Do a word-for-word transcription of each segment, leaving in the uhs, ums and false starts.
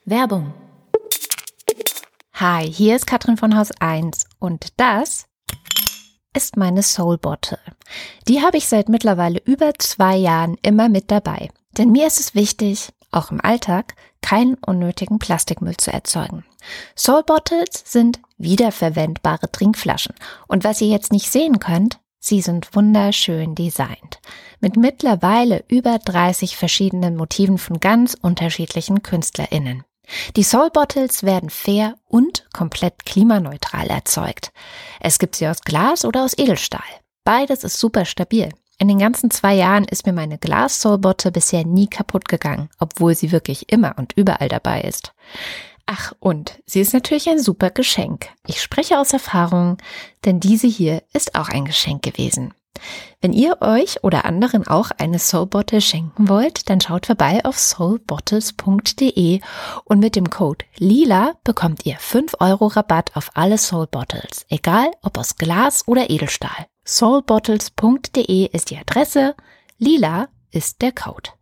Werbung. Hi, hier ist Katrin von Haus eins und das ist meine Soul Bottle. Die habe ich seit mittlerweile über zwei Jahren immer mit dabei. Denn mir ist es wichtig, auch im Alltag, keinen unnötigen Plastikmüll zu erzeugen. Soul Bottles sind wiederverwendbare Trinkflaschen. Und was ihr jetzt nicht sehen könnt, sie sind wunderschön designt. Mit mittlerweile über dreißig verschiedenen Motiven von ganz unterschiedlichen KünstlerInnen. Die Soul Bottles werden fair und komplett klimaneutral erzeugt. Es gibt sie aus Glas oder aus Edelstahl. Beides ist super stabil. In den ganzen zwei Jahren ist mir meine Glas-Soul Bottle bisher nie kaputt gegangen, obwohl sie wirklich immer und überall dabei ist. Ach, und sie ist natürlich ein super Geschenk. Ich spreche aus Erfahrung, denn diese hier ist auch ein Geschenk gewesen. Wenn ihr euch oder anderen auch eine Soul Bottle schenken wollt, dann schaut vorbei auf soul bottles punkt de und mit dem Code LILA bekommt ihr fünf Euro Rabatt auf alle Soul Bottles, egal ob aus Glas oder Edelstahl. soul bottles punkt de ist die Adresse, LILA ist der Code.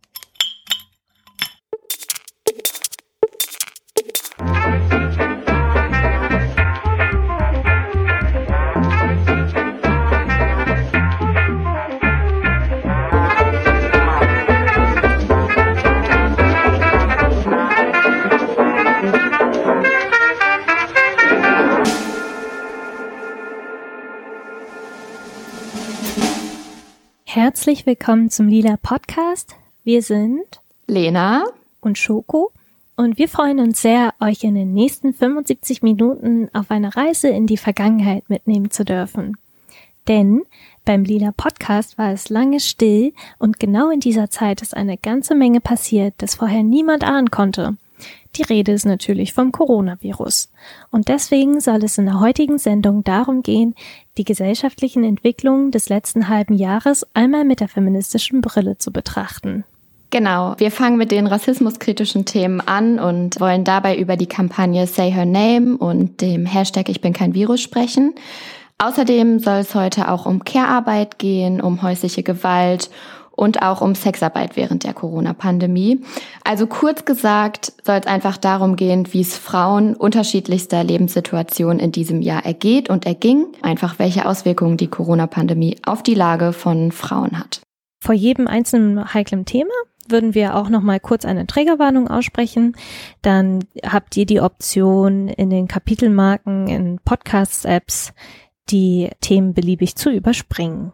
Herzlich willkommen zum Lila Podcast. Wir sind Lena und Schoko und wir freuen uns sehr, euch in den nächsten fünfundsiebzig Minuten auf eine Reise in die Vergangenheit mitnehmen zu dürfen. Denn beim Lila Podcast war es lange still und genau in dieser Zeit ist eine ganze Menge passiert, das vorher niemand ahnen konnte. Die Rede ist natürlich vom Coronavirus. Und deswegen soll es in der heutigen Sendung darum gehen, die gesellschaftlichen Entwicklungen des letzten halben Jahres einmal mit der feministischen Brille zu betrachten. Genau, wir fangen mit den rassismuskritischen Themen an und wollen dabei über die Kampagne Say Her Name und dem Hashtag Ich bin kein Virus sprechen. Außerdem soll es heute auch um Care-Arbeit gehen, um häusliche Gewalt und auch um Sexarbeit während der Corona-Pandemie. Also kurz gesagt soll es einfach darum gehen, wie es Frauen unterschiedlichster Lebenssituationen in diesem Jahr ergeht und erging, einfach welche Auswirkungen die Corona-Pandemie auf die Lage von Frauen hat. Vor jedem einzelnen heiklen Thema würden wir auch noch mal kurz eine Triggerwarnung aussprechen. Dann habt ihr die Option, in den Kapitelmarken in Podcast-Apps die Themen beliebig zu überspringen.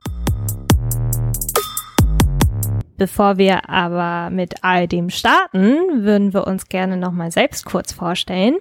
Bevor wir aber mit all dem starten, würden wir uns gerne nochmal selbst kurz vorstellen.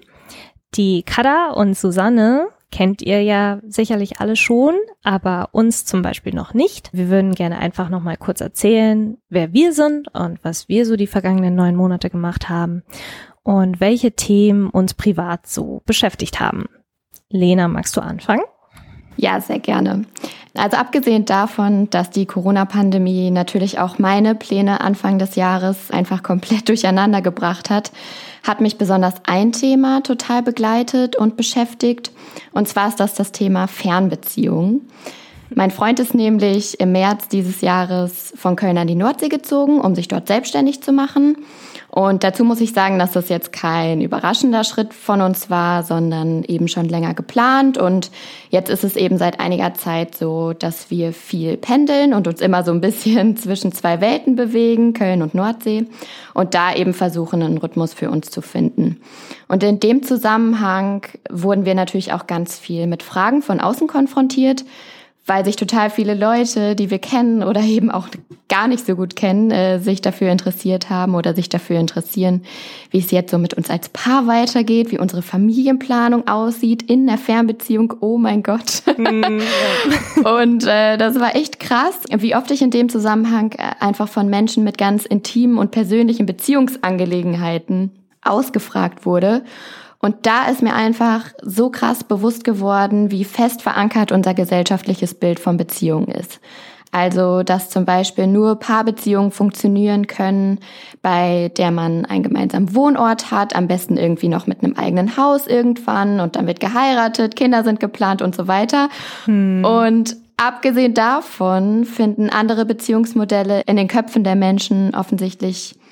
Die Kada und Susanne kennt ihr ja sicherlich alle schon, aber uns zum Beispiel noch nicht. Wir würden gerne einfach nochmal kurz erzählen, wer wir sind und was wir so die vergangenen neun Monate gemacht haben und welche Themen uns privat so beschäftigt haben. Lena, magst du anfangen? Ja, sehr gerne. Also abgesehen davon, dass die Corona-Pandemie natürlich auch meine Pläne Anfang des Jahres einfach komplett durcheinander gebracht hat, hat mich besonders ein Thema total begleitet und beschäftigt. Und zwar ist das das Thema Fernbeziehungen. Mein Freund ist nämlich im März dieses Jahres von Köln an die Nordsee gezogen, um sich dort selbstständig zu machen. Und dazu muss ich sagen, dass das jetzt kein überraschender Schritt von uns war, sondern eben schon länger geplant. Und jetzt ist es eben seit einiger Zeit so, dass wir viel pendeln und uns immer so ein bisschen zwischen zwei Welten bewegen, Köln und Nordsee, und da eben versuchen, einen Rhythmus für uns zu finden. Und in dem Zusammenhang wurden wir natürlich auch ganz viel mit Fragen von außen konfrontiert, weil sich total viele Leute, die wir kennen oder eben auch gar nicht so gut kennen, äh, sich dafür interessiert haben oder sich dafür interessieren, wie es jetzt so mit uns als Paar weitergeht, wie unsere Familienplanung aussieht in der Fernbeziehung. Oh mein Gott. Mm, ja. Und äh, das war echt krass, wie oft ich in dem Zusammenhang einfach von Menschen mit ganz intimen und persönlichen Beziehungsangelegenheiten ausgefragt wurde. Und da ist mir einfach so krass bewusst geworden, wie fest verankert unser gesellschaftliches Bild von Beziehungen ist. Also, dass zum Beispiel nur Paarbeziehungen funktionieren können, bei der man einen gemeinsamen Wohnort hat, am besten irgendwie noch mit einem eigenen Haus irgendwann und dann wird geheiratet, Kinder sind geplant und so weiter. Hm. Und abgesehen davon finden andere Beziehungsmodelle in den Köpfen der Menschen offensichtlich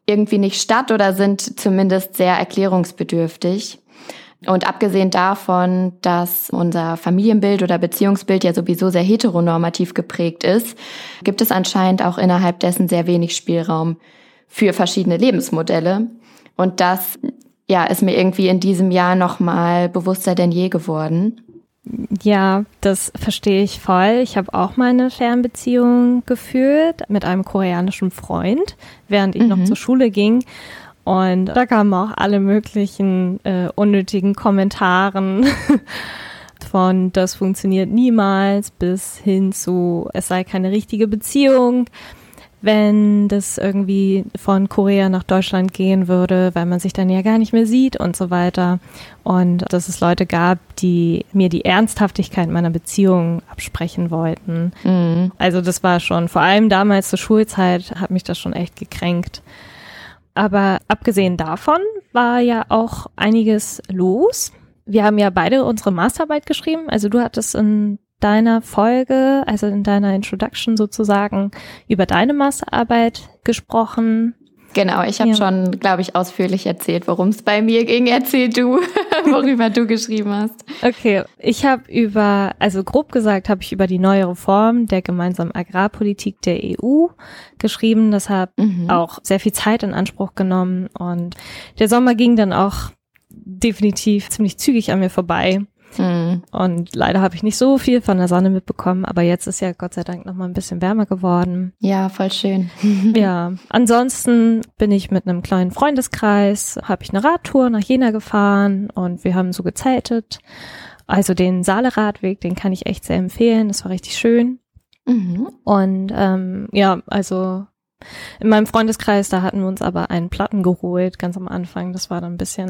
irgendwie nicht statt oder sind zumindest sehr erklärungsbedürftig. Und abgesehen davon, dass unser Familienbild oder Beziehungsbild ja sowieso sehr heteronormativ geprägt ist, gibt es anscheinend auch innerhalb dessen sehr wenig Spielraum für verschiedene Lebensmodelle. Und das, ja, ist mir irgendwie in diesem Jahr noch mal bewusster denn je geworden. Ja, das verstehe ich voll. Ich habe auch mal eine Fernbeziehung geführt mit einem koreanischen Freund, während ich mhm. noch zur Schule ging. Und da kamen auch alle möglichen äh, unnötigen Kommentaren von das funktioniert niemals bis hin zu es sei keine richtige Beziehung, wenn das irgendwie von Korea nach Deutschland gehen würde, weil man sich dann ja gar nicht mehr sieht und so weiter. Und dass es Leute gab, die mir die Ernsthaftigkeit meiner Beziehung absprechen wollten. Mhm. Also das war schon, vor allem damals zur Schulzeit, hat mich das schon echt gekränkt. Aber abgesehen davon war ja auch einiges los. Wir haben ja beide unsere Masterarbeit geschrieben. Also du hattest in deiner Folge, also in deiner Introduction sozusagen, über deine Masterarbeit gesprochen. Genau, ich habe ja. schon, glaube ich, ausführlich erzählt, worum es bei mir ging. Erzähl du, worüber du geschrieben hast. Okay, ich habe über, also grob gesagt, habe ich über die neue Reform der gemeinsamen Agrarpolitik der E U geschrieben. Das hat mhm. auch sehr viel Zeit in Anspruch genommen und der Sommer ging dann auch definitiv ziemlich zügig an mir vorbei. Mhm. Und leider habe ich nicht so viel von der Sonne mitbekommen, aber jetzt ist ja Gott sei Dank noch mal ein bisschen wärmer geworden. Ja, voll schön. Ja, ansonsten bin ich mit einem kleinen Freundeskreis, habe ich eine Radtour nach Jena gefahren und wir haben so gezeltet. Also den Saale-Radweg, den kann ich echt sehr empfehlen, das war richtig schön. Mhm. Und ähm, ja, also in meinem Freundeskreis, da hatten wir uns aber einen Platten geholt, ganz am Anfang. Das war dann ein bisschen,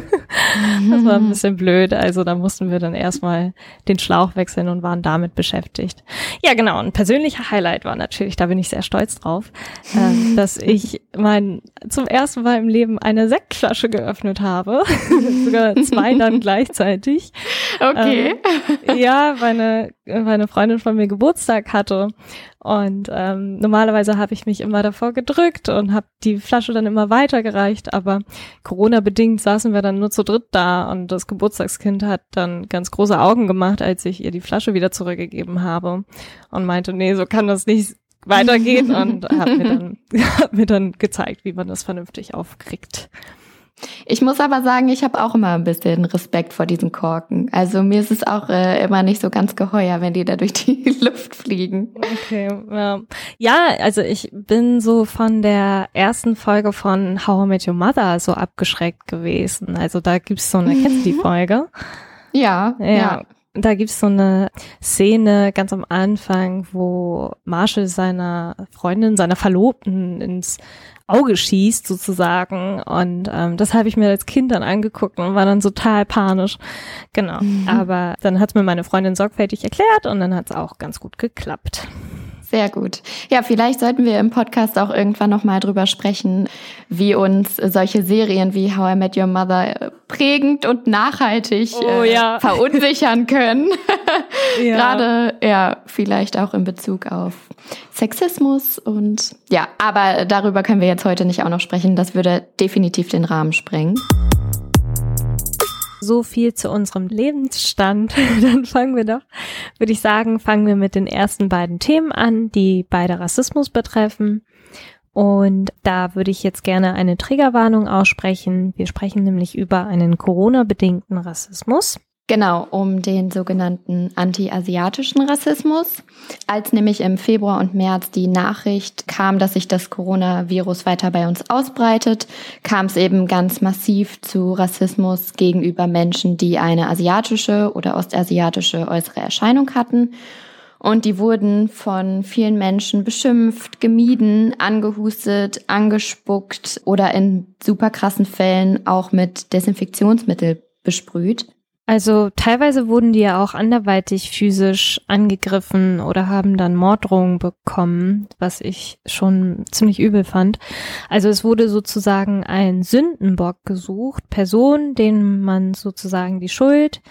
das war ein bisschen blöd. Also da mussten wir dann erstmal den Schlauch wechseln und waren damit beschäftigt. Ja, genau. Ein persönlicher Highlight war natürlich, da bin ich sehr stolz drauf, äh, dass ich mein zum ersten Mal im Leben eine Sektflasche geöffnet habe. Sogar zwei dann gleichzeitig. Okay. Ähm, ja, meine, meine Freundin von mir Geburtstag hatte. Und ähm, normalerweise habe ich mich immer davor gedrückt und habe die Flasche dann immer weitergereicht, aber Corona-bedingt saßen wir dann nur zu dritt da und das Geburtstagskind hat dann ganz große Augen gemacht, als ich ihr die Flasche wieder zurückgegeben habe und meinte, nee, so kann das nicht weitergehen und hat mir dann, hat mir dann gezeigt, wie man das vernünftig aufkriegt. Ich muss aber sagen, ich habe auch immer ein bisschen Respekt vor diesen Korken. Also mir ist es auch äh, immer nicht so ganz geheuer, wenn die da durch die Luft fliegen. Okay, ja. Ja, also ich bin so von der ersten Folge von How I Met Your Mother so abgeschreckt gewesen. Also da gibt's so eine, kennst du die Folge? Ja, ja. ja. Da gibt's so eine Szene ganz am Anfang, wo Marshall seiner Freundin, seiner Verlobten ins Auge schießt sozusagen und ähm, das habe ich mir als Kind dann angeguckt und war dann total panisch. Genau, mhm. aber dann hat's mir meine Freundin sorgfältig erklärt und dann hat's auch ganz gut geklappt. Sehr gut. Ja, vielleicht sollten wir im Podcast auch irgendwann nochmal drüber sprechen, wie uns solche Serien wie How I Met Your Mother prägend und nachhaltig oh, äh, ja. verunsichern können. Ja. Gerade, ja, vielleicht auch in Bezug auf Sexismus und ja, aber darüber können wir jetzt heute nicht auch noch sprechen. Das würde definitiv den Rahmen sprengen. So viel zu unserem Lebensstand. Dann fangen wir doch, würde ich sagen, fangen wir mit den ersten beiden Themen an, die beide Rassismus betreffen. Und da würde ich jetzt gerne eine Triggerwarnung aussprechen. Wir sprechen nämlich über einen Corona-bedingten Rassismus. Genau, um den sogenannten anti-asiatischen Rassismus. Als nämlich im Februar und März die Nachricht kam, dass sich das Coronavirus weiter bei uns ausbreitet, kam es eben ganz massiv zu Rassismus gegenüber Menschen, die eine asiatische oder ostasiatische äußere Erscheinung hatten. Und die wurden von vielen Menschen beschimpft, gemieden, angehustet, angespuckt oder in super krassen Fällen auch mit Desinfektionsmittel besprüht. Also teilweise wurden die ja auch anderweitig physisch angegriffen oder haben dann Morddrohungen bekommen, was ich schon ziemlich übel fand. Also es wurde sozusagen ein Sündenbock gesucht, Personen, denen man sozusagen die Schuld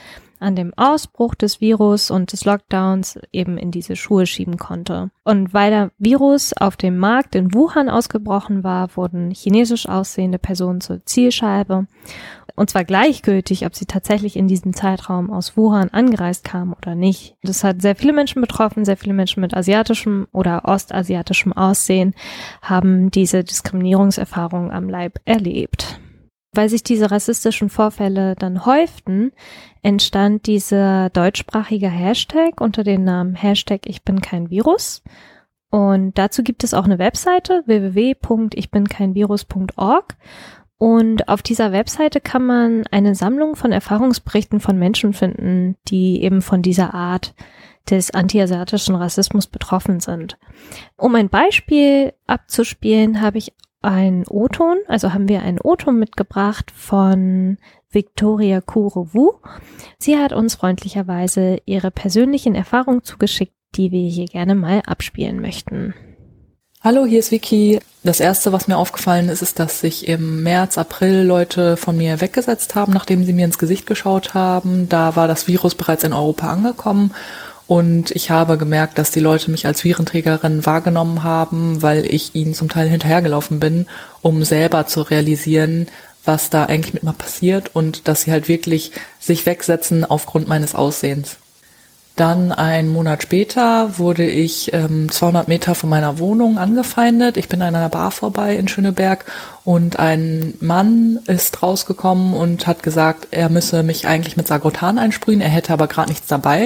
an dem Ausbruch des Virus und des Lockdowns eben in diese Schuhe schieben konnte. Und weil der Virus auf dem Markt in Wuhan ausgebrochen war, wurden chinesisch aussehende Personen zur Zielscheibe. Und zwar gleichgültig, ob sie tatsächlich in diesem Zeitraum aus Wuhan angereist kamen oder nicht. Das hat sehr viele Menschen betroffen, sehr viele Menschen mit asiatischem oder ostasiatischem Aussehen haben diese Diskriminierungserfahrung am Leib erlebt. Weil sich diese rassistischen Vorfälle dann häuften, entstand dieser deutschsprachige Hashtag unter dem Namen Hashtag Ich bin kein Virus. Und dazu gibt es auch eine Webseite w w w punkt ich bin kein virus punkt org. Und auf dieser Webseite kann man eine Sammlung von Erfahrungsberichten von Menschen finden, die eben von dieser Art des antiasiatischen Rassismus betroffen sind. Um ein Beispiel abzuspielen, habe ich einen O-Ton, also haben wir einen O-Ton mitgebracht von Victoria Kure-Wu. Sie hat uns freundlicherweise ihre persönlichen Erfahrungen zugeschickt, die wir hier gerne mal abspielen möchten. Hallo, hier ist Vicky. Das erste, was mir aufgefallen ist, ist, dass sich im März, April Leute von mir weggesetzt haben, nachdem sie mir ins Gesicht geschaut haben. Da war das Virus bereits in Europa angekommen und ich habe gemerkt, dass die Leute mich als Virenträgerin wahrgenommen haben, weil ich ihnen zum Teil hinterhergelaufen bin, um selber zu realisieren, was da eigentlich mit mir passiert und dass sie halt wirklich sich wegsetzen aufgrund meines Aussehens. Dann einen Monat später wurde ich ähm, zweihundert Meter von meiner Wohnung angefeindet. Ich bin an einer Bar vorbei in Schöneberg und ein Mann ist rausgekommen und hat gesagt, er müsse mich eigentlich mit Sagrotan einsprühen, er hätte aber gerade nichts dabei.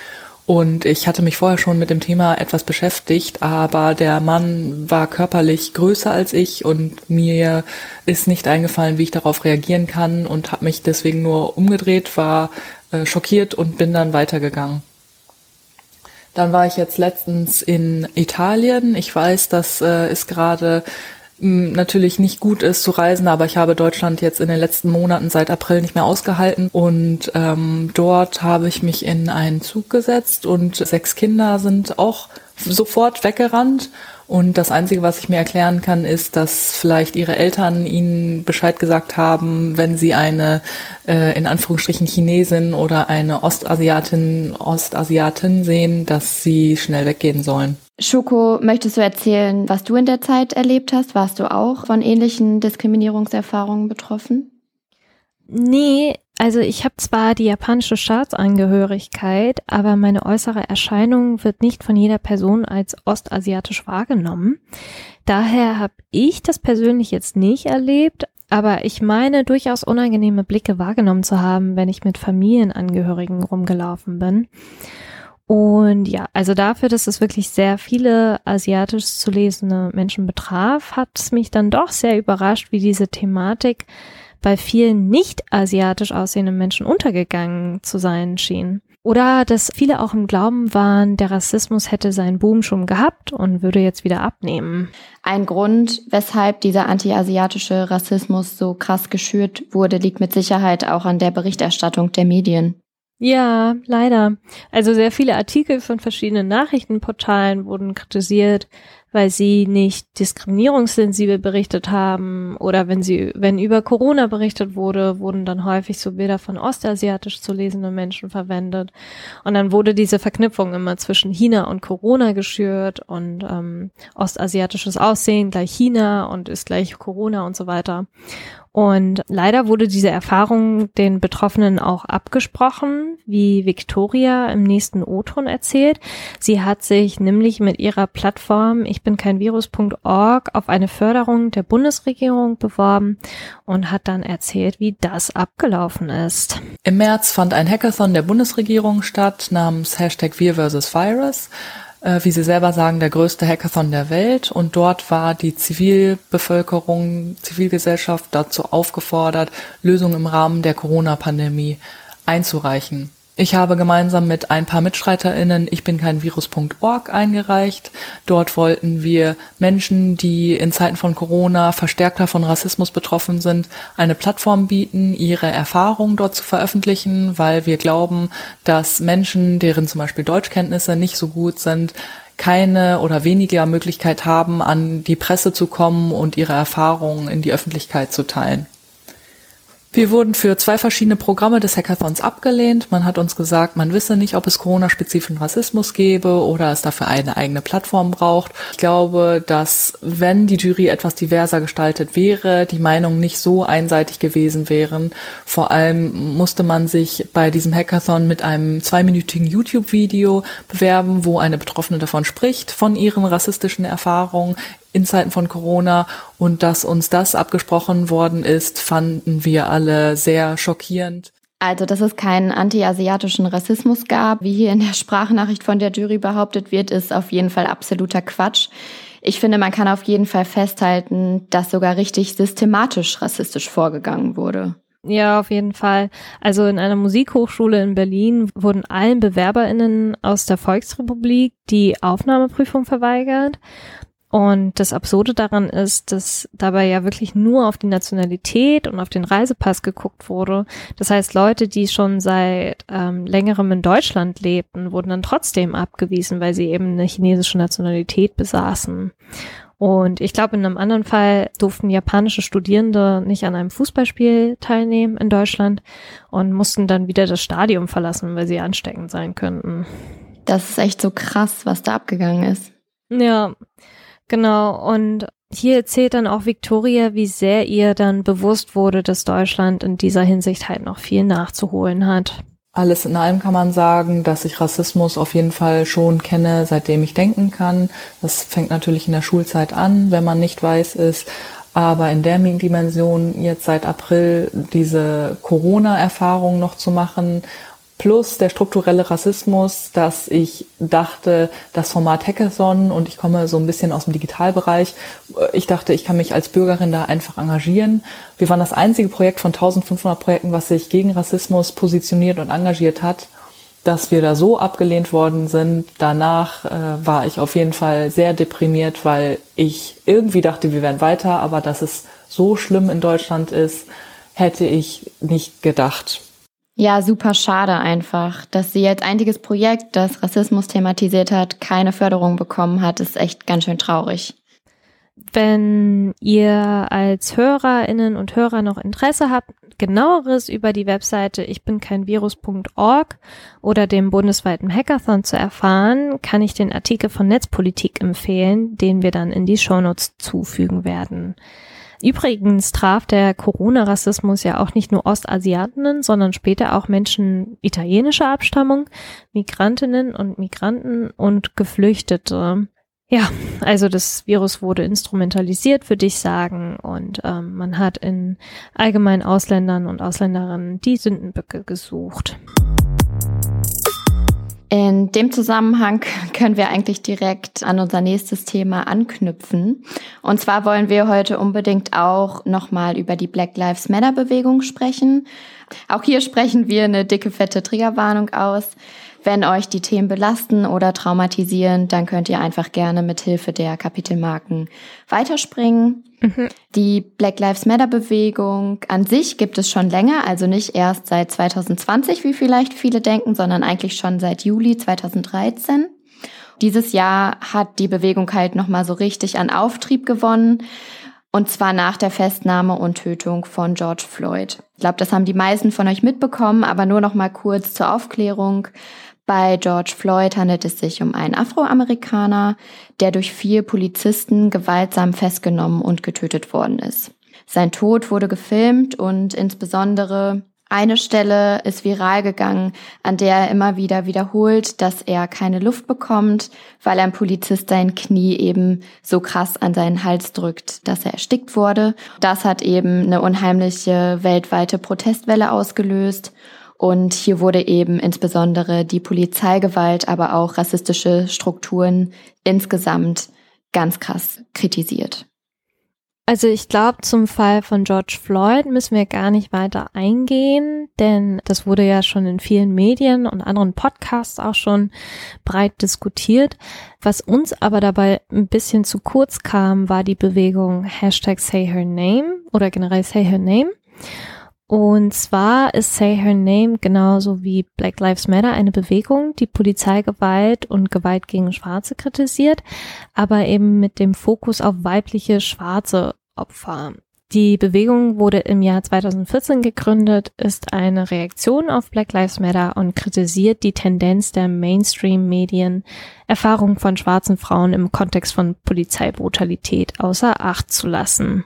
Und ich hatte mich vorher schon mit dem Thema etwas beschäftigt, aber der Mann war körperlich größer als ich und mir ist nicht eingefallen, wie ich darauf reagieren kann und habe mich deswegen nur umgedreht, war äh, schockiert und bin dann weitergegangen. Dann war ich jetzt letztens in Italien. Ich weiß, dass äh, es gerade mh, natürlich nicht gut ist zu reisen, aber ich habe Deutschland jetzt in den letzten Monaten seit April nicht mehr ausgehalten. Und ähm, dort habe ich mich in einen Zug gesetzt und sechs Kinder sind auch sofort weggerannt. Und das Einzige, was ich mir erklären kann, ist, dass vielleicht ihre Eltern ihnen Bescheid gesagt haben, wenn sie eine, äh, in Anführungsstrichen, Chinesin oder eine Ostasiatin, Ostasiatin sehen, dass sie schnell weggehen sollen. Shuko, möchtest du erzählen, was du in der Zeit erlebt hast? Warst du auch von ähnlichen Diskriminierungserfahrungen betroffen? Nee, also ich habe zwar die japanische Staatsangehörigkeit, aber meine äußere Erscheinung wird nicht von jeder Person als ostasiatisch wahrgenommen. Daher habe ich das persönlich jetzt nicht erlebt, aber ich meine durchaus unangenehme Blicke wahrgenommen zu haben, wenn ich mit Familienangehörigen rumgelaufen bin. Und ja, also dafür, dass es wirklich sehr viele asiatisch zu lesende Menschen betraf, hat es mich dann doch sehr überrascht, wie diese Thematik bei vielen nicht asiatisch aussehenden Menschen untergegangen zu sein schien. Oder dass viele auch im Glauben waren, der Rassismus hätte seinen Boom schon gehabt und würde jetzt wieder abnehmen. Ein Grund, weshalb dieser anti-asiatische Rassismus so krass geschürt wurde, liegt mit Sicherheit auch an der Berichterstattung der Medien. Ja, leider. Also sehr viele Artikel von verschiedenen Nachrichtenportalen wurden kritisiert, weil sie nicht diskriminierungssensibel berichtet haben oder wenn sie, wenn über Corona berichtet wurde, wurden dann häufig so Bilder von ostasiatisch zu lesenden Menschen verwendet und dann wurde diese Verknüpfung immer zwischen China und Corona geschürt und ähm, ostasiatisches Aussehen gleich China und ist gleich Corona und so weiter. Und leider wurde diese Erfahrung den Betroffenen auch abgesprochen, wie Victoria im nächsten O-Ton erzählt. Sie hat sich nämlich mit ihrer Plattform ich bin kein virus punkt org auf eine Förderung der Bundesregierung beworben und hat dann erzählt, wie das abgelaufen ist. Im März fand ein Hackathon der Bundesregierung statt namens Hashtag Wir versus Virus. Wie Sie selber sagen, der größte Hackathon der Welt. Und dort war die Zivilbevölkerung, Zivilgesellschaft dazu aufgefordert, Lösungen im Rahmen der Corona-Pandemie einzureichen. Ich habe gemeinsam mit ein paar MitstreiterInnen ich bin kein virus punkt org eingereicht. Dort wollten wir Menschen, die in Zeiten von Corona verstärkter von Rassismus betroffen sind, eine Plattform bieten, ihre Erfahrungen dort zu veröffentlichen, weil wir glauben, dass Menschen, deren zum Beispiel Deutschkenntnisse nicht so gut sind, keine oder weniger Möglichkeit haben, an die Presse zu kommen und ihre Erfahrungen in die Öffentlichkeit zu teilen. Wir wurden für zwei verschiedene Programme des Hackathons abgelehnt. Man hat uns gesagt, man wisse nicht, ob es Corona-spezifischen Rassismus gäbe oder es dafür eine eigene Plattform braucht. Ich glaube, dass wenn die Jury etwas diverser gestaltet wäre, die Meinungen nicht so einseitig gewesen wären. Vor allem musste man sich bei diesem Hackathon mit einem zweiminütigen YouTube-Video bewerben, wo eine Betroffene davon spricht, von ihren rassistischen Erfahrungen in Zeiten von Corona, und dass uns das abgesprochen worden ist, fanden wir alle sehr schockierend. Also, dass es keinen anti-asiatischen Rassismus gab, wie hier in der Sprachnachricht von der Jury behauptet wird, ist auf jeden Fall absoluter Quatsch. Ich finde, man kann auf jeden Fall festhalten, dass sogar richtig systematisch rassistisch vorgegangen wurde. Ja, auf jeden Fall. Also in einer Musikhochschule in Berlin wurden allen BewerberInnen aus der Volksrepublik die Aufnahmeprüfung verweigert. Und das Absurde daran ist, dass dabei ja wirklich nur auf die Nationalität und auf den Reisepass geguckt wurde. Das heißt, Leute, die schon seit ähm, längerem in Deutschland lebten, wurden dann trotzdem abgewiesen, weil sie eben eine chinesische Nationalität besaßen. Und ich glaube, in einem anderen Fall durften japanische Studierende nicht an einem Fußballspiel teilnehmen in Deutschland und mussten dann wieder das Stadion verlassen, weil sie ansteckend sein könnten. Das ist echt so krass, was da abgegangen ist. Ja, genau. Und hier erzählt dann auch Victoria, wie sehr ihr dann bewusst wurde, dass Deutschland in dieser Hinsicht halt noch viel nachzuholen hat. Alles in allem kann man sagen, dass ich Rassismus auf jeden Fall schon kenne, seitdem ich denken kann. Das fängt natürlich in der Schulzeit an, wenn man nicht weiß ist. Aber in der Dimension jetzt seit April diese Corona-Erfahrung noch zu machen, plus der strukturelle Rassismus, dass ich dachte, das Format Hackathon, und ich komme so ein bisschen aus dem Digitalbereich, ich dachte, ich kann mich als Bürgerin da einfach engagieren. Wir waren das einzige Projekt von eintausendfünfhundert Projekten, was sich gegen Rassismus positioniert und engagiert hat, dass wir da so abgelehnt worden sind. Danach äh, war ich auf jeden Fall sehr deprimiert, weil ich irgendwie dachte, wir wären weiter, aber dass es so schlimm in Deutschland ist, hätte ich nicht gedacht. Ja, super schade einfach, dass sie als einziges Projekt, das Rassismus thematisiert hat, keine Förderung bekommen hat, ist echt ganz schön traurig. Wenn ihr als HörerInnen und Hörer noch Interesse habt, genaueres über die Webseite ich bin kein Virus punkt org oder dem bundesweiten Hackathon zu erfahren, kann ich den Artikel von Netzpolitik empfehlen, den wir dann in die Shownotes zufügen werden. Übrigens traf der Corona-Rassismus ja auch nicht nur Ostasiatinnen, sondern später auch Menschen italienischer Abstammung, Migrantinnen und Migranten und Geflüchtete. Ja, also das Virus wurde instrumentalisiert, würde ich sagen, und ähm, man hat in allgemein Ausländern und Ausländerinnen die Sündenböcke gesucht. In dem Zusammenhang können wir eigentlich direkt an unser nächstes Thema anknüpfen. Und zwar wollen wir heute unbedingt auch nochmal über die Black Lives Matter Bewegung sprechen. Auch hier sprechen wir eine dicke, fette Triggerwarnung aus. Wenn euch die Themen belasten oder traumatisieren, dann könnt ihr einfach gerne mit Hilfe der Kapitelmarken weiterspringen. Mhm. Die Black Lives Matter Bewegung an sich gibt es schon länger, also nicht erst seit zwanzig zwanzig, wie vielleicht viele denken, sondern eigentlich schon seit Juli zweitausenddreizehn. Dieses Jahr hat die Bewegung halt nochmal so richtig an Auftrieb gewonnen. Und zwar nach der Festnahme und Tötung von George Floyd. Ich glaube, das haben die meisten von euch mitbekommen, aber nur noch mal kurz zur Aufklärung. Bei George Floyd handelt es sich um einen Afroamerikaner, der durch vier Polizisten gewaltsam festgenommen und getötet worden ist. Sein Tod wurde gefilmt und insbesondere eine Stelle ist viral gegangen, an der er immer wieder wiederholt, dass er keine Luft bekommt, weil ein Polizist sein Knie eben so krass an seinen Hals drückt, dass er erstickt wurde. Das hat eben eine unheimliche weltweite Protestwelle ausgelöst. Und hier wurde eben insbesondere die Polizeigewalt, aber auch rassistische Strukturen insgesamt ganz krass kritisiert. Also ich glaube, zum Fall von George Floyd müssen wir gar nicht weiter eingehen, denn das wurde ja schon in vielen Medien und anderen Podcasts auch schon breit diskutiert. Was uns aber dabei ein bisschen zu kurz kam, war die Bewegung Hashtag Say Her Name oder generell Say Her Name. Und zwar ist Say Her Name genauso wie Black Lives Matter eine Bewegung, die Polizeigewalt und Gewalt gegen Schwarze kritisiert, aber eben mit dem Fokus auf weibliche schwarze Opfer. Die Bewegung wurde im Jahr zweitausendvierzehn gegründet, ist eine Reaktion auf Black Lives Matter und kritisiert die Tendenz der Mainstream-Medien, Erfahrungen von schwarzen Frauen im Kontext von Polizeibrutalität außer Acht zu lassen.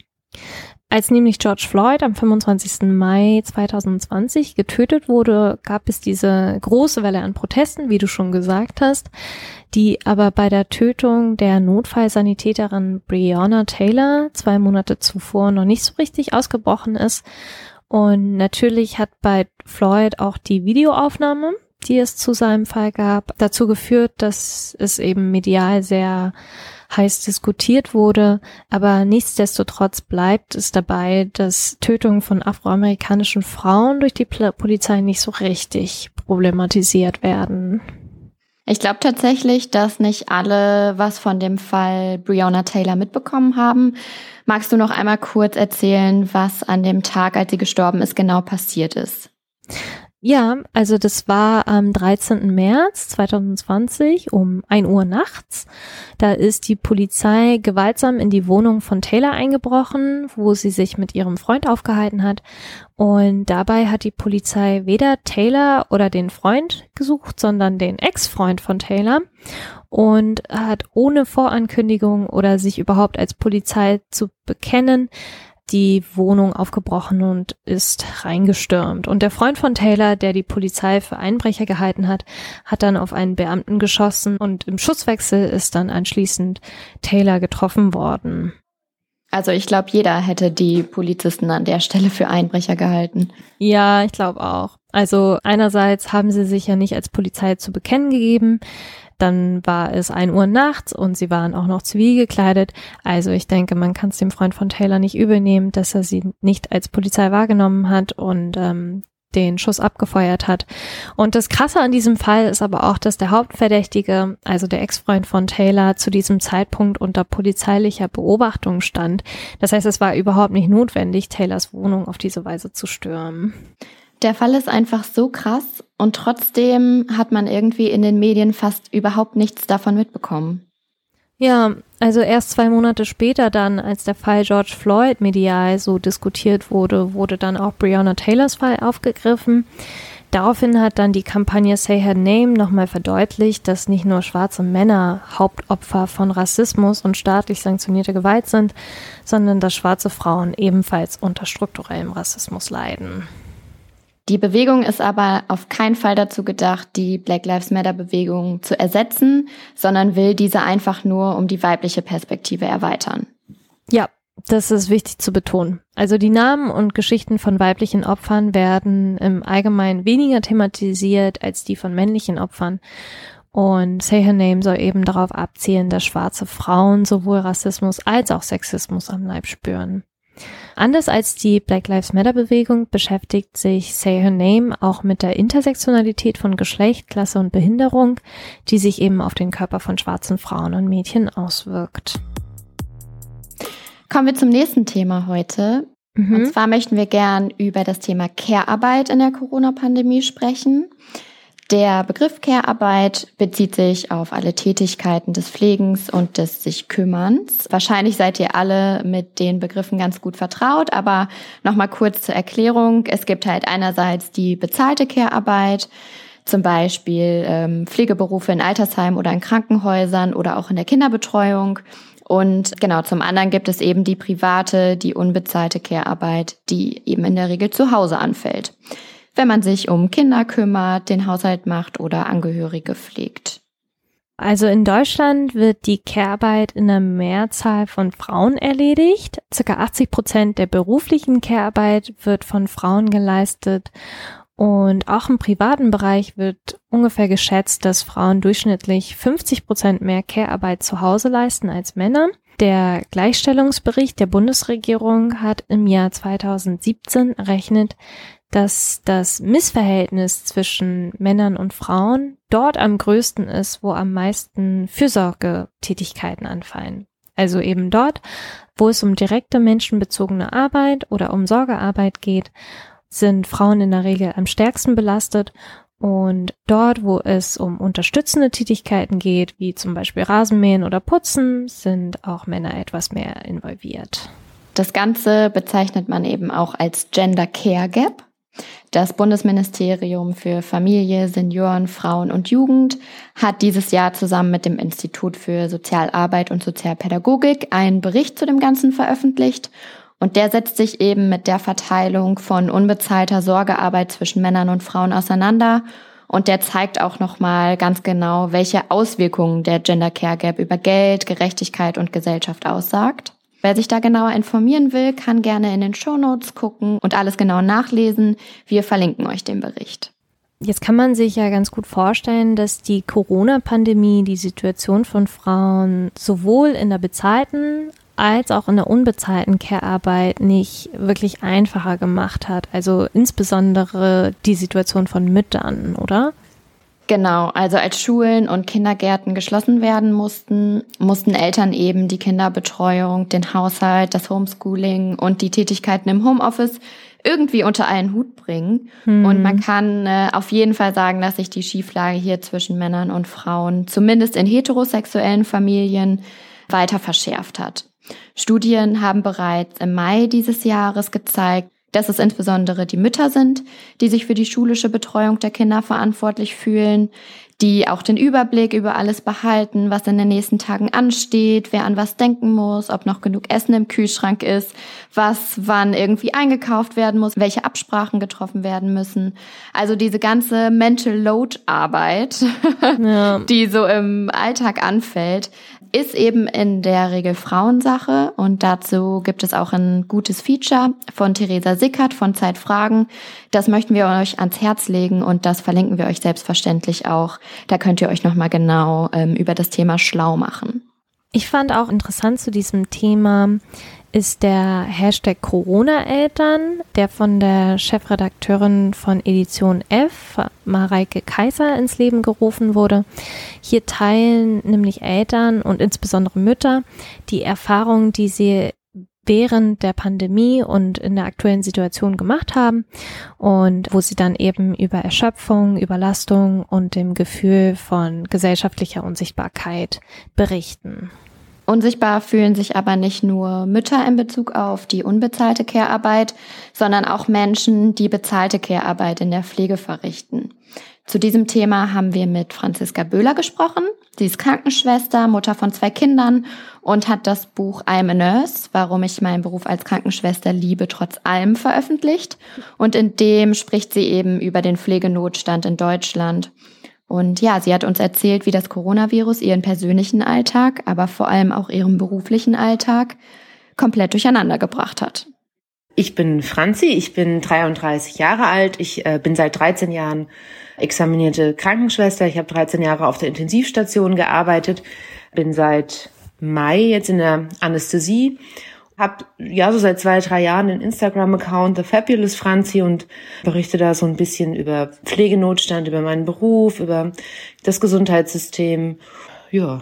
Als nämlich George Floyd am fünfundzwanzigsten Mai zweitausendzwanzig getötet wurde, gab es diese große Welle an Protesten, wie du schon gesagt hast, die aber bei der Tötung der Notfallsanitäterin Breonna Taylor zwei Monate zuvor noch nicht so richtig ausgebrochen ist. Und natürlich hat bei Floyd auch die Videoaufnahme, die es zu seinem Fall gab, dazu geführt, dass es eben medial sehr heiß diskutiert wurde, aber nichtsdestotrotz bleibt es dabei, dass Tötungen von afroamerikanischen Frauen durch die Polizei nicht so richtig problematisiert werden. Ich glaube tatsächlich, dass nicht alle was von dem Fall Breonna Taylor mitbekommen haben. Magst du noch einmal kurz erzählen, was an dem Tag, als sie gestorben ist, genau passiert ist? Ja, also das war am dreizehnten März zweitausendzwanzig um ein Uhr nachts. Da ist die Polizei gewaltsam in die Wohnung von Taylor eingebrochen, wo sie sich mit ihrem Freund aufgehalten hat. Und dabei hat die Polizei weder Taylor oder den Freund gesucht, sondern den Ex-Freund von Taylor und hat ohne Vorankündigung oder sich überhaupt als Polizei zu bekennen, die Wohnung aufgebrochen und ist reingestürmt. Und der Freund von Taylor, der die Polizei für Einbrecher gehalten hat, hat dann auf einen Beamten geschossen und im Schusswechsel ist dann anschließend Taylor getroffen worden. Also ich glaube, jeder hätte die Polizisten an der Stelle für Einbrecher gehalten. Ja, ich glaube auch. Also einerseits haben sie sich ja nicht als Polizei zu bekennen gegeben. Dann war es ein Uhr nachts und sie waren auch noch zivil gekleidet. Also ich denke, man kann es dem Freund von Taylor nicht übel nehmen, dass er sie nicht als Polizei wahrgenommen hat und ähm, den Schuss abgefeuert hat. Und das Krasse an diesem Fall ist aber auch, dass der Hauptverdächtige, also der Ex-Freund von Taylor, zu diesem Zeitpunkt unter polizeilicher Beobachtung stand. Das heißt, es war überhaupt nicht notwendig, Taylors Wohnung auf diese Weise zu stürmen. Der Fall ist einfach so krass und trotzdem hat man irgendwie in den Medien fast überhaupt nichts davon mitbekommen. Ja, also erst zwei Monate später dann, als der Fall George Floyd medial so diskutiert wurde, wurde dann auch Breonna Taylors Fall aufgegriffen. Daraufhin hat dann die Kampagne Say Her Name nochmal verdeutlicht, dass nicht nur schwarze Männer Hauptopfer von Rassismus und staatlich sanktionierter Gewalt sind, sondern dass schwarze Frauen ebenfalls unter strukturellem Rassismus leiden. Die Bewegung ist aber auf keinen Fall dazu gedacht, die Black Lives Matter Bewegung zu ersetzen, sondern will diese einfach nur um die weibliche Perspektive erweitern. Ja, das ist wichtig zu betonen. Also die Namen und Geschichten von weiblichen Opfern werden im Allgemeinen weniger thematisiert als die von männlichen Opfern. Und Say Her Name soll eben darauf abzielen, dass schwarze Frauen sowohl Rassismus als auch Sexismus am Leib spüren. Anders als die Black Lives Matter Bewegung beschäftigt sich Say Her Name auch mit der Intersektionalität von Geschlecht, Klasse und Behinderung, die sich eben auf den Körper von schwarzen Frauen und Mädchen auswirkt. Kommen wir zum nächsten Thema heute. Mhm. Und zwar möchten wir gern über das Thema Care-Arbeit in der Corona-Pandemie sprechen. Der Begriff Care-Arbeit bezieht sich auf alle Tätigkeiten des Pflegens und des sich Kümmerns. Wahrscheinlich seid ihr alle mit den Begriffen ganz gut vertraut, aber nochmal kurz zur Erklärung. Es gibt halt einerseits die bezahlte Care-Arbeit, zum Beispiel ähm, Pflegeberufe in Altersheimen oder in Krankenhäusern oder auch in der Kinderbetreuung. Und genau, zum anderen gibt es eben die private, die unbezahlte Care-Arbeit, die eben in der Regel zu Hause anfällt, wenn man sich um Kinder kümmert, den Haushalt macht oder Angehörige pflegt. Also in Deutschland wird die Care-Arbeit in einer Mehrzahl von Frauen erledigt. Circa achtzig Prozent der beruflichen Care-Arbeit wird von Frauen geleistet. Und auch im privaten Bereich wird ungefähr geschätzt, dass Frauen durchschnittlich fünfzig Prozent mehr Care-Arbeit zu Hause leisten als Männer. Der Gleichstellungsbericht der Bundesregierung hat im Jahr zweitausendsiebzehn errechnet, dass das Missverhältnis zwischen Männern und Frauen dort am größten ist, wo am meisten Fürsorgetätigkeiten anfallen. Also eben dort, wo es um direkte menschenbezogene Arbeit oder um Sorgearbeit geht, sind Frauen in der Regel am stärksten belastet. Und dort, wo es um unterstützende Tätigkeiten geht, wie zum Beispiel Rasenmähen oder Putzen, sind auch Männer etwas mehr involviert. Das Ganze bezeichnet man eben auch als Gender Care Gap. Das Bundesministerium für Familie, Senioren, Frauen und Jugend hat dieses Jahr zusammen mit dem Institut für Sozialarbeit und Sozialpädagogik einen Bericht zu dem Ganzen veröffentlicht. Und der setzt sich eben mit der Verteilung von unbezahlter Sorgearbeit zwischen Männern und Frauen auseinander. Und der zeigt auch nochmal ganz genau, welche Auswirkungen der Gender Care Gap über Geld, Gerechtigkeit und Gesellschaft aussagt. Wer sich da genauer informieren will, kann gerne in den Shownotes gucken und alles genau nachlesen. Wir verlinken euch den Bericht. Jetzt kann man sich ja ganz gut vorstellen, dass die Corona-Pandemie die Situation von Frauen sowohl in der bezahlten als auch in der unbezahlten Care-Arbeit nicht wirklich einfacher gemacht hat. Also insbesondere die Situation von Müttern, oder? Genau, also als Schulen und Kindergärten geschlossen werden mussten, mussten Eltern eben die Kinderbetreuung, den Haushalt, das Homeschooling und die Tätigkeiten im Homeoffice irgendwie unter einen Hut bringen. Hm. Und man kann äh, auf jeden Fall sagen, dass sich die Schieflage hier zwischen Männern und Frauen, zumindest in heterosexuellen Familien, weiter verschärft hat. Studien haben bereits im Mai dieses Jahres gezeigt, dass es insbesondere die Mütter sind, die sich für die schulische Betreuung der Kinder verantwortlich fühlen, die auch den Überblick über alles behalten, was in den nächsten Tagen ansteht, wer an was denken muss, ob noch genug Essen im Kühlschrank ist, was wann irgendwie eingekauft werden muss, welche Absprachen getroffen werden müssen. Also diese ganze Mental Load Arbeit, ja. die so im Alltag anfällt, ist eben in der Regel Frauensache, und dazu gibt es auch ein gutes Feature von Theresa Sickert von Zeitfragen. Das möchten wir euch ans Herz legen und das verlinken wir euch selbstverständlich auch. Da könnt ihr euch nochmal genau ähm, über das Thema schlau machen. Ich fand auch interessant zu diesem Thema ist der Hashtag Corona-Eltern, der von der Chefredakteurin von Edition F, Mareike Kaiser, ins Leben gerufen wurde. Hier teilen nämlich Eltern und insbesondere Mütter die Erfahrungen, die sie während der Pandemie und in der aktuellen Situation gemacht haben und wo sie dann eben über Erschöpfung, Überlastung und dem Gefühl von gesellschaftlicher Unsichtbarkeit berichten. Unsichtbar fühlen sich aber nicht nur Mütter in Bezug auf die unbezahlte Care-Arbeit, sondern auch Menschen, die bezahlte Care-Arbeit in der Pflege verrichten. Zu diesem Thema haben wir mit Franziska Böhler gesprochen. Sie ist Krankenschwester, Mutter von zwei Kindern und hat das Buch I'm a Nurse, warum ich meinen Beruf als Krankenschwester liebe, trotz allem veröffentlicht. Und in dem spricht sie eben über den Pflegenotstand in Deutschland. Und ja, sie hat uns erzählt, wie das Coronavirus ihren persönlichen Alltag, aber vor allem auch ihren beruflichen Alltag komplett durcheinander gebracht hat. Ich bin Franzi, ich bin dreiunddreißig Jahre alt, ich äh, bin seit dreizehn Jahren examinierte Krankenschwester, ich habe dreizehn Jahre auf der Intensivstation gearbeitet, bin seit Mai jetzt in der Anästhesie, habe ja so seit zwei, drei Jahren einen Instagram-Account, The Fabulous Franzi, und berichte da so ein bisschen über Pflegenotstand, über meinen Beruf, über das Gesundheitssystem, ja.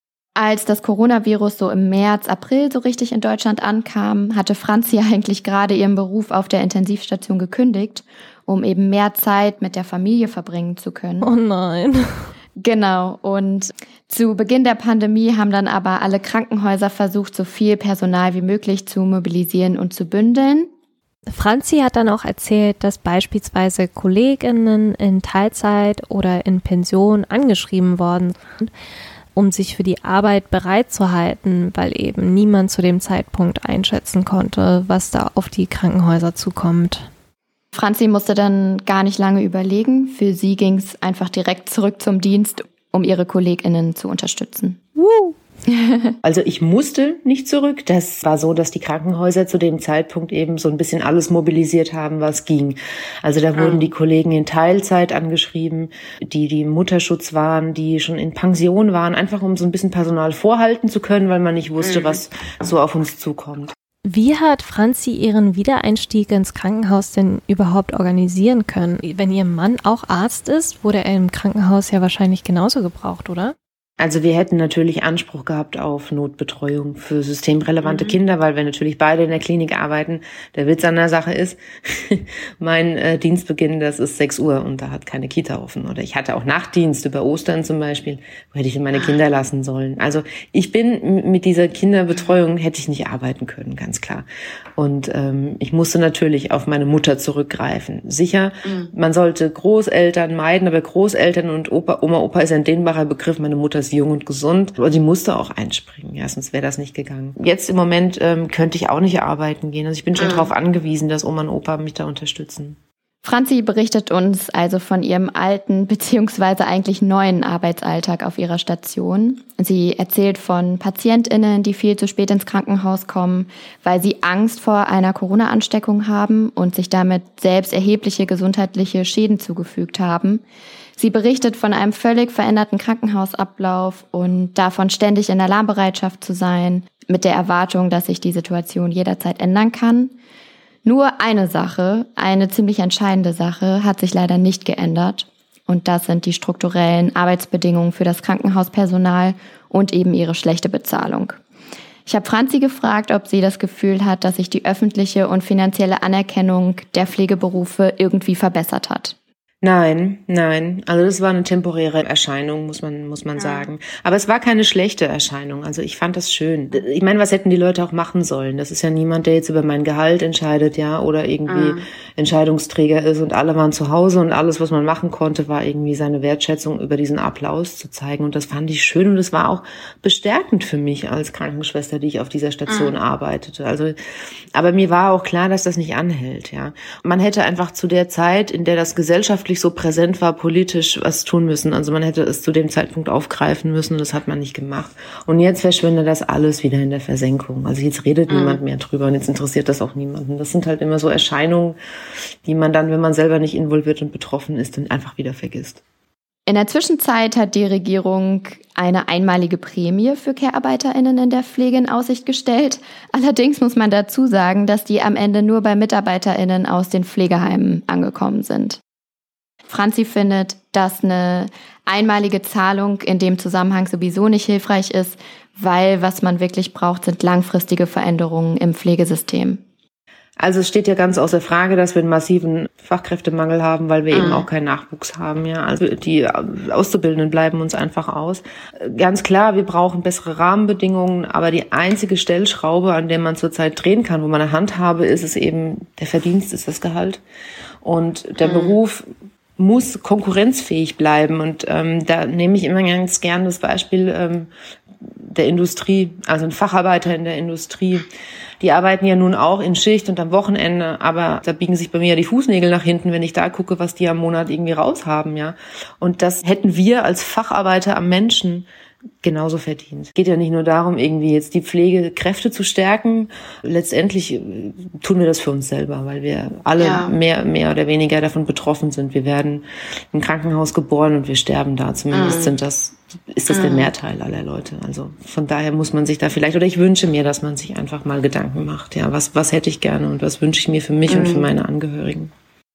Als das Coronavirus so im März, April so richtig in Deutschland ankam, hatte Franzi eigentlich gerade ihren Beruf auf der Intensivstation gekündigt, um eben mehr Zeit mit der Familie verbringen zu können. Oh nein. Genau, und zu Beginn der Pandemie haben dann aber alle Krankenhäuser versucht, so viel Personal wie möglich zu mobilisieren und zu bündeln. Franzi hat dann auch erzählt, dass beispielsweise KollegInnen in Teilzeit oder in Pension angeschrieben worden sind, um sich für die Arbeit bereit zu halten, weil eben niemand zu dem Zeitpunkt einschätzen konnte, was da auf die Krankenhäuser zukommt. Franzi musste dann gar nicht lange überlegen. Für sie ging es einfach direkt zurück zum Dienst, um ihre KollegInnen zu unterstützen. Woo. Also ich musste nicht zurück. Das war so, dass die Krankenhäuser zu dem Zeitpunkt eben so ein bisschen alles mobilisiert haben, was ging. Also da wurden die Kollegen in Teilzeit angeschrieben, die die im Mutterschutz waren, die schon in Pension waren, einfach um so ein bisschen Personal vorhalten zu können, weil man nicht wusste, was so auf uns zukommt. Wie hat Franzi ihren Wiedereinstieg ins Krankenhaus denn überhaupt organisieren können? Wenn ihr Mann auch Arzt ist, wurde er im Krankenhaus ja wahrscheinlich genauso gebraucht, oder? Also wir hätten natürlich Anspruch gehabt auf Notbetreuung für systemrelevante mhm. Kinder, weil wir natürlich beide in der Klinik arbeiten. Der Witz an der Sache ist, mein äh, Dienstbeginn, das ist sechs Uhr und da hat keine Kita offen. Oder ich hatte auch Nachtdienst über Ostern zum Beispiel, wo hätte ich meine Kinder lassen sollen. Also ich bin mit dieser Kinderbetreuung, hätte ich nicht arbeiten können, ganz klar. Und ähm, ich musste natürlich auf meine Mutter zurückgreifen. Sicher, mhm. man sollte Großeltern meiden, aber Großeltern und Opa, Oma, Opa ist ein dehnbarer Begriff. Meine Mutter ist jung und gesund, aber die musste auch einspringen, ja, sonst wäre das nicht gegangen. Jetzt im Moment ähm, könnte ich auch nicht arbeiten gehen, also ich bin schon mhm. darauf angewiesen, dass Oma und Opa mich da unterstützen. Franzi berichtet uns also von ihrem alten bzw. eigentlich neuen Arbeitsalltag auf ihrer Station. Sie erzählt von PatientInnen, die viel zu spät ins Krankenhaus kommen, weil sie Angst vor einer Corona-Ansteckung haben und sich damit selbst erhebliche gesundheitliche Schäden zugefügt haben. Sie berichtet von einem völlig veränderten Krankenhausablauf und davon, ständig in Alarmbereitschaft zu sein, mit der Erwartung, dass sich die Situation jederzeit ändern kann. Nur eine Sache, eine ziemlich entscheidende Sache, hat sich leider nicht geändert. Und das sind die strukturellen Arbeitsbedingungen für das Krankenhauspersonal und eben ihre schlechte Bezahlung. Ich habe Franzi gefragt, ob sie das Gefühl hat, dass sich die öffentliche und finanzielle Anerkennung der Pflegeberufe irgendwie verbessert hat. Nein, nein. Also das war eine temporäre Erscheinung, muss man muss man ja. sagen. Aber es war keine schlechte Erscheinung. Also ich fand das schön. Ich meine, was hätten die Leute auch machen sollen? Das ist ja niemand, der jetzt über mein Gehalt entscheidet, ja, oder irgendwie mhm. Entscheidungsträger ist. Und alle waren zu Hause und alles, was man machen konnte, war irgendwie seine Wertschätzung über diesen Applaus zu zeigen. Und das fand ich schön und es war auch bestärkend für mich als Krankenschwester, die ich auf dieser Station mhm. arbeitete. Also, aber mir war auch klar, dass das nicht anhält, ja. Man hätte einfach zu der Zeit, in der das gesellschaftlich so präsent war, politisch was tun müssen. Also man hätte es zu dem Zeitpunkt aufgreifen müssen und das hat man nicht gemacht. Und jetzt verschwindet das alles wieder in der Versenkung. Also jetzt redet mhm. niemand mehr drüber und jetzt interessiert das auch niemanden. Das sind halt immer so Erscheinungen, die man dann, wenn man selber nicht involviert und betroffen ist, dann einfach wieder vergisst. In der Zwischenzeit hat die Regierung eine einmalige Prämie für Care-ArbeiterInnen in der Pflege in Aussicht gestellt. Allerdings muss man dazu sagen, dass die am Ende nur bei MitarbeiterInnen aus den Pflegeheimen angekommen sind. Franzi findet, dass eine einmalige Zahlung in dem Zusammenhang sowieso nicht hilfreich ist, weil was man wirklich braucht, sind langfristige Veränderungen im Pflegesystem. Also es steht ja ganz außer Frage, dass wir einen massiven Fachkräftemangel haben, weil wir mhm. eben auch keinen Nachwuchs haben. Ja, also die Auszubildenden bleiben uns einfach aus. Ganz klar, wir brauchen bessere Rahmenbedingungen, aber die einzige Stellschraube, an der man zurzeit drehen kann, wo man eine Handhabe ist, ist eben der Verdienst, ist das Gehalt. Und der mhm. Beruf muss konkurrenzfähig bleiben. Und ähm, da nehme ich immer ganz gern das Beispiel ähm, der Industrie, also ein Facharbeiter in der Industrie. Die arbeiten ja nun auch in Schicht und am Wochenende, aber da biegen sich bei mir ja die Fußnägel nach hinten, wenn ich da gucke, was die am Monat irgendwie raushaben, ja. Und das hätten wir als Facharbeiter am Menschen genauso verdient. Es geht ja nicht nur darum, irgendwie jetzt die Pflegekräfte zu stärken. Letztendlich tun wir das für uns selber, weil wir alle ja. mehr, mehr oder weniger davon betroffen sind. Wir werden im Krankenhaus geboren und wir sterben da. Zumindest mm. sind das, ist das mm. der Mehrteil aller Leute. Also von daher muss man sich da vielleicht, oder ich wünsche mir, dass man sich einfach mal Gedanken macht. Ja, was, was hätte ich gerne und was wünsche ich mir für mich mm. und für meine Angehörigen?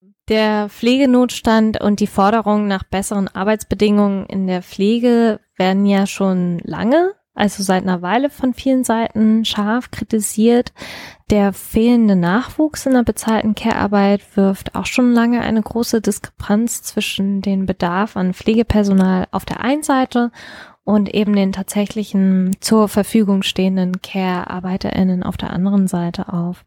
Der Pflegenotstand und die Forderung nach besseren Arbeitsbedingungen in der Pflege werden ja schon lange, also seit einer Weile von vielen Seiten scharf kritisiert. Der fehlende Nachwuchs in der bezahlten Care-Arbeit wirft auch schon lange eine große Diskrepanz zwischen dem Bedarf an Pflegepersonal auf der einen Seite und eben den tatsächlichen zur Verfügung stehenden Care-ArbeiterInnen auf der anderen Seite auf.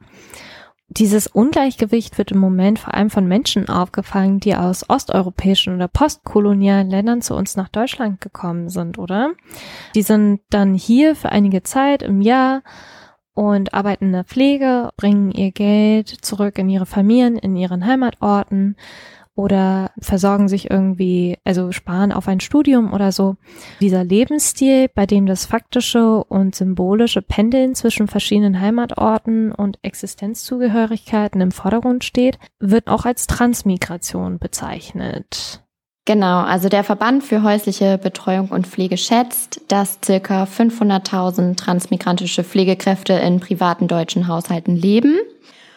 Dieses Ungleichgewicht wird im Moment vor allem von Menschen aufgefangen, die aus osteuropäischen oder postkolonialen Ländern zu uns nach Deutschland gekommen sind, oder? Die sind dann hier für einige Zeit im Jahr und arbeiten in der Pflege, bringen ihr Geld zurück in ihre Familien, in ihren Heimatorten oder versorgen sich irgendwie, also sparen auf ein Studium oder so. Dieser Lebensstil, bei dem das faktische und symbolische Pendeln zwischen verschiedenen Heimatorten und Existenzzugehörigkeiten im Vordergrund steht, wird auch als Transmigration bezeichnet. Genau, also der Verband für häusliche Betreuung und Pflege schätzt, dass circa fünfhunderttausend transmigrantische Pflegekräfte in privaten deutschen Haushalten leben.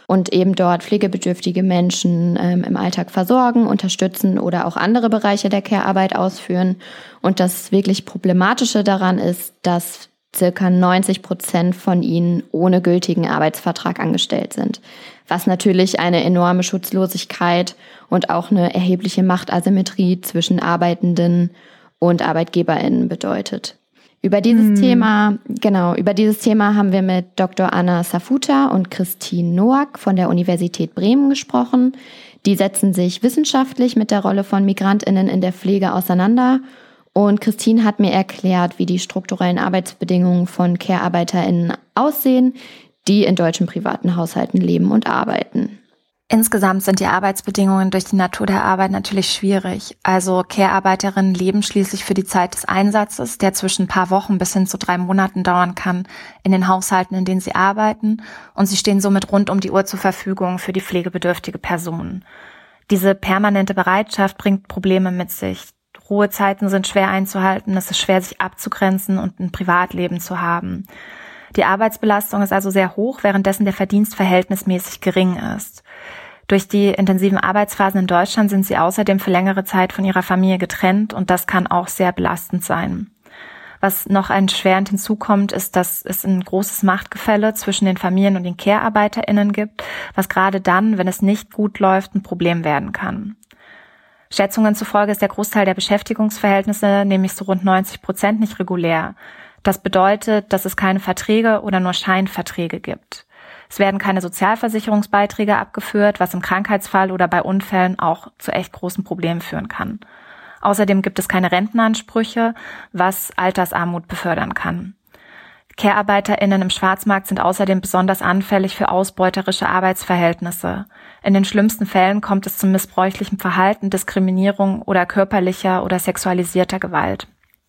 und eben dort pflegebedürftige Menschen ähm, im Alltag versorgen, unterstützen oder auch andere Bereiche der Care-Arbeit ausführen. Und das wirklich Problematische daran ist, dass circa neunzig Prozent von ihnen ohne gültigen Arbeitsvertrag angestellt sind, was natürlich eine enorme Schutzlosigkeit und auch eine erhebliche Machtasymmetrie zwischen Arbeitenden und ArbeitgeberInnen bedeutet. Über dieses hm. Thema, genau, über dieses Thema haben wir mit Doktor Anna Safuta und Christine Noack von der Universität Bremen gesprochen. Die setzen sich wissenschaftlich mit der Rolle von MigrantInnen in der Pflege auseinander. Und Christine hat mir erklärt, wie die strukturellen Arbeitsbedingungen von Care-ArbeiterInnen aussehen, die in deutschen privaten Haushalten leben und arbeiten. Insgesamt sind die Arbeitsbedingungen durch die Natur der Arbeit natürlich schwierig. Also Care-Arbeiterinnen leben schließlich für die Zeit des Einsatzes, der zwischen ein paar Wochen bis hin zu drei Monaten dauern kann, in den Haushalten, in denen sie arbeiten. Und sie stehen somit rund um die Uhr zur Verfügung für die pflegebedürftige Person. Diese permanente Bereitschaft bringt Probleme mit sich. Ruhezeiten sind schwer einzuhalten, es ist schwer, sich abzugrenzen und ein Privatleben zu haben. Die Arbeitsbelastung ist also sehr hoch, währenddessen der Verdienst verhältnismäßig gering ist. Durch die intensiven Arbeitsphasen in Deutschland sind sie außerdem für längere Zeit von ihrer Familie getrennt und das kann auch sehr belastend sein. Was noch erschwerend hinzukommt, ist, dass es ein großes Machtgefälle zwischen den Familien und den Care-ArbeiterInnen gibt, was gerade dann, wenn es nicht gut läuft, ein Problem werden kann. Schätzungen zufolge ist der Großteil der Beschäftigungsverhältnisse, nämlich so rund neunzig Prozent, nicht regulär. Das bedeutet, dass es keine Verträge oder nur Scheinverträge gibt. Es werden keine Sozialversicherungsbeiträge abgeführt, was im Krankheitsfall oder bei Unfällen auch zu echt großen Problemen führen kann. Außerdem gibt es keine Rentenansprüche, was Altersarmut befördern kann. Care-ArbeiterInnen im Schwarzmarkt sind außerdem besonders anfällig für ausbeuterische Arbeitsverhältnisse. In den schlimmsten Fällen kommt es zu missbräuchlichem Verhalten, Diskriminierung oder körperlicher oder sexualisierter Gewalt.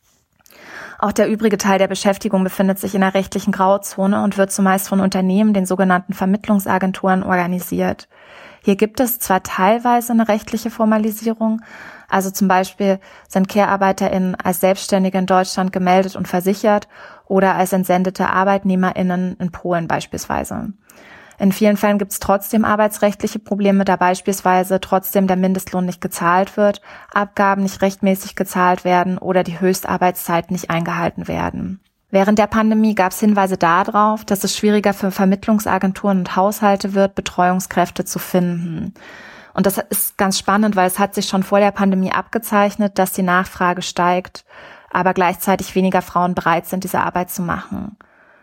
Auch der übrige Teil der Beschäftigung befindet sich in einer rechtlichen Grauzone und wird zumeist von Unternehmen, den sogenannten Vermittlungsagenturen, organisiert. Hier gibt es zwar teilweise eine rechtliche Formalisierung, also zum Beispiel sind Care-ArbeiterInnen als Selbstständige in Deutschland gemeldet und versichert oder als entsendete ArbeitnehmerInnen in Polen beispielsweise. In vielen Fällen gibt es trotzdem arbeitsrechtliche Probleme, da beispielsweise trotzdem der Mindestlohn nicht gezahlt wird, Abgaben nicht rechtmäßig gezahlt werden oder die Höchstarbeitszeiten nicht eingehalten werden. Während der Pandemie gab es Hinweise darauf, dass es schwieriger für Vermittlungsagenturen und Haushalte wird, Betreuungskräfte zu finden. Und das ist ganz spannend, weil es hat sich schon vor der Pandemie abgezeichnet, dass die Nachfrage steigt, aber gleichzeitig weniger Frauen bereit sind, diese Arbeit zu machen.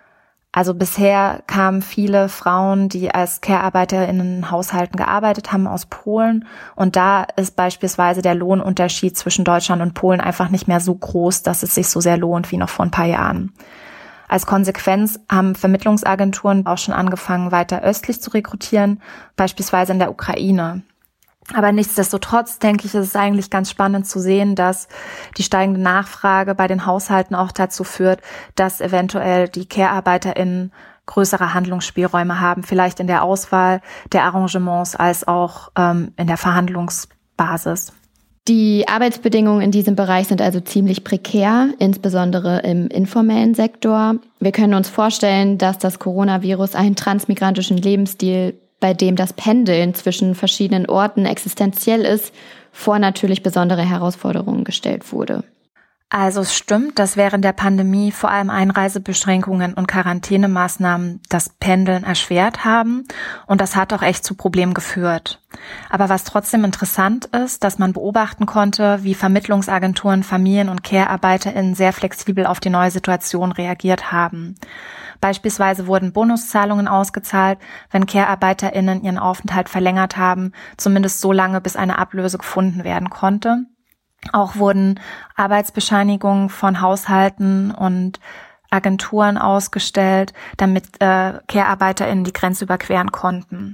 Also bisher kamen viele Frauen, die als Care-ArbeiterInnen in Haushalten gearbeitet haben, aus Polen. Und da ist beispielsweise der Lohnunterschied zwischen Deutschland und Polen einfach nicht mehr so groß, dass es sich so sehr lohnt wie noch vor ein paar Jahren. Als Konsequenz haben Vermittlungsagenturen auch schon angefangen, weiter östlich zu rekrutieren, beispielsweise in der Ukraine. Aber nichtsdestotrotz, denke ich, ist es eigentlich ganz spannend zu sehen, dass die steigende Nachfrage bei den Haushalten auch dazu führt, dass eventuell die Care-ArbeiterInnen größere Handlungsspielräume haben, vielleicht in der Auswahl der Arrangements als auch ähm, in der Verhandlungsbasis. Die Arbeitsbedingungen in diesem Bereich sind also ziemlich prekär, insbesondere im informellen Sektor. Wir können uns vorstellen, dass das Coronavirus einen transmigrantischen Lebensstil, bei dem das Pendeln zwischen verschiedenen Orten existenziell ist, vor natürlich besondere Herausforderungen gestellt wurde. Also es stimmt, dass während der Pandemie vor allem Einreisebeschränkungen und Quarantänemaßnahmen das Pendeln erschwert haben und das hat auch echt zu Problemen geführt. Aber was trotzdem interessant ist, dass man beobachten konnte, wie Vermittlungsagenturen, Familien- und Care-ArbeiterInnen sehr flexibel auf die neue Situation reagiert haben. Beispielsweise wurden Bonuszahlungen ausgezahlt, wenn Care-ArbeiterInnen ihren Aufenthalt verlängert haben, zumindest so lange, bis eine Ablöse gefunden werden konnte. Auch wurden Arbeitsbescheinigungen von Haushalten und Agenturen ausgestellt, damit äh, Care-ArbeiterInnen die Grenze überqueren konnten.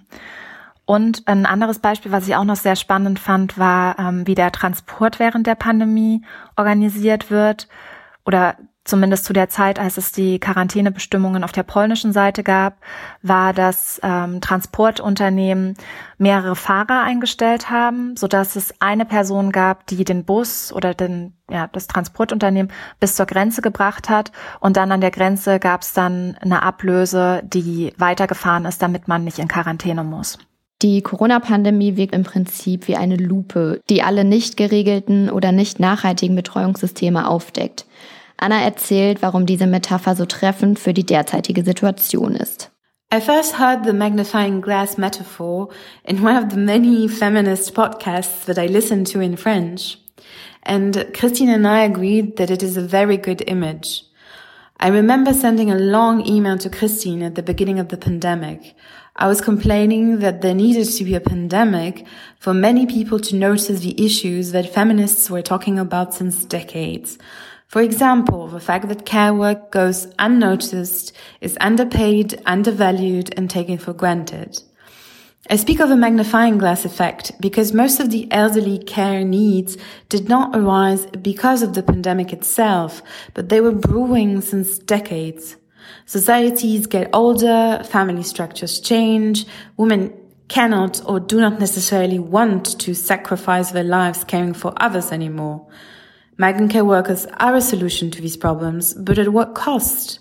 Und ein anderes Beispiel, was ich auch noch sehr spannend fand, war, ähm, wie der Transport während der Pandemie organisiert wird oder zumindest zu der Zeit, als es die Quarantänebestimmungen auf der polnischen Seite gab, war, dass ähm, Transportunternehmen mehrere Fahrer eingestellt haben, sodass es eine Person gab, die den Bus oder den, ja, das Transportunternehmen bis zur Grenze gebracht hat. Und dann an der Grenze gab es dann eine Ablöse, die weitergefahren ist, damit man nicht in Quarantäne muss. Die Corona-Pandemie wirkt im Prinzip wie eine Lupe, die alle nicht geregelten oder nicht nachhaltigen Betreuungssysteme aufdeckt. Anna erzählt, warum diese Metapher so treffend für die derzeitige Situation ist. I first heard the magnifying glass metaphor in one of the many feminist podcasts that I listen to in French. And Christine and I agreed that it is a very good image. I remember sending a long email to Christine at the beginning of the pandemic. I was complaining that there needed to be a pandemic for many people to notice the issues that feminists were talking about since decades. For example, the fact that care work goes unnoticed, is underpaid, undervalued, and taken for granted. I speak of a magnifying glass effect because most of the elderly care needs did not arise because of the pandemic itself, but they were brewing since decades. Societies get older, family structures change, women cannot or do not necessarily want to sacrifice their lives caring for others anymore. Migrant care workers are a solution to these problems, but at what cost?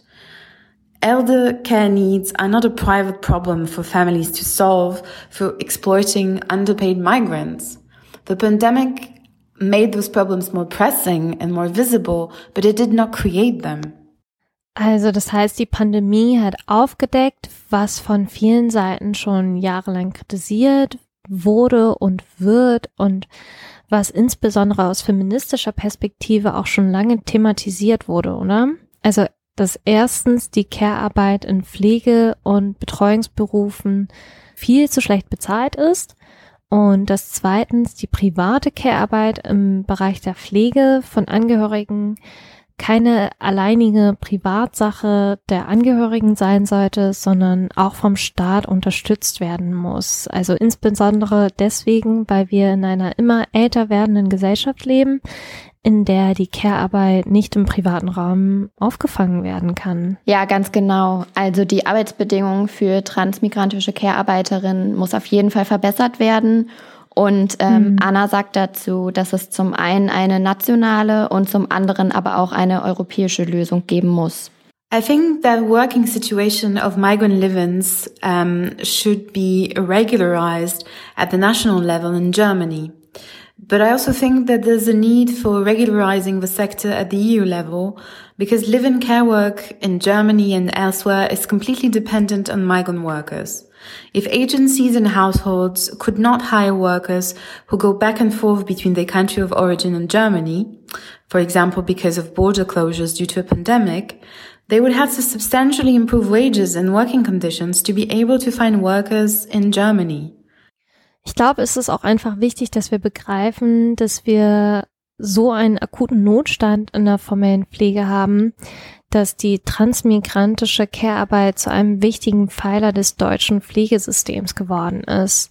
Elder care needs are not a private problem for families to solve through exploiting underpaid migrants. The pandemic made those problems more pressing and more visible, but it did not create them. Also das heißt, die Pandemie hat aufgedeckt, was von vielen Seiten schon jahrelang kritisiert wurde und wird und was insbesondere aus feministischer Perspektive auch schon lange thematisiert wurde, oder? Also, dass erstens die Care-Arbeit in Pflege- und Betreuungsberufen viel zu schlecht bezahlt ist und dass zweitens die private Care-Arbeit im Bereich der Pflege von Angehörigen keine alleinige Privatsache der Angehörigen sein sollte, sondern auch vom Staat unterstützt werden muss. Also insbesondere deswegen, weil wir in einer immer älter werdenden Gesellschaft leben, in der die Care-Arbeit nicht im privaten Raum aufgefangen werden kann. Ja, ganz genau. Also die Arbeitsbedingungen für transmigrantische Care-Arbeiterinnen muss auf jeden Fall verbessert werden. Und ähm, mhm. Anna sagt dazu, dass es zum einen eine nationale und zum anderen aber auch eine europäische Lösung geben muss. I think that working situation of migrant live-ins um, should be regularized at the national level in Germany. But I also think that there's a need for regularizing the sector at the E U level because live-in care work in Germany and elsewhere is completely dependent on migrant workers. If agencies and households could not hire workers who go back and forth between their country of origin and Germany, for example because of border closures due to a pandemic, they would have to substantially improve wages and working conditions to be able to find workers in Germany. Ich glaube, es ist auch einfach wichtig, dass wir begreifen, dass wir so einen akuten Notstand in der formellen Pflege haben, dass die transmigrantische Care-Arbeit zu einem wichtigen Pfeiler des deutschen Pflegesystems geworden ist.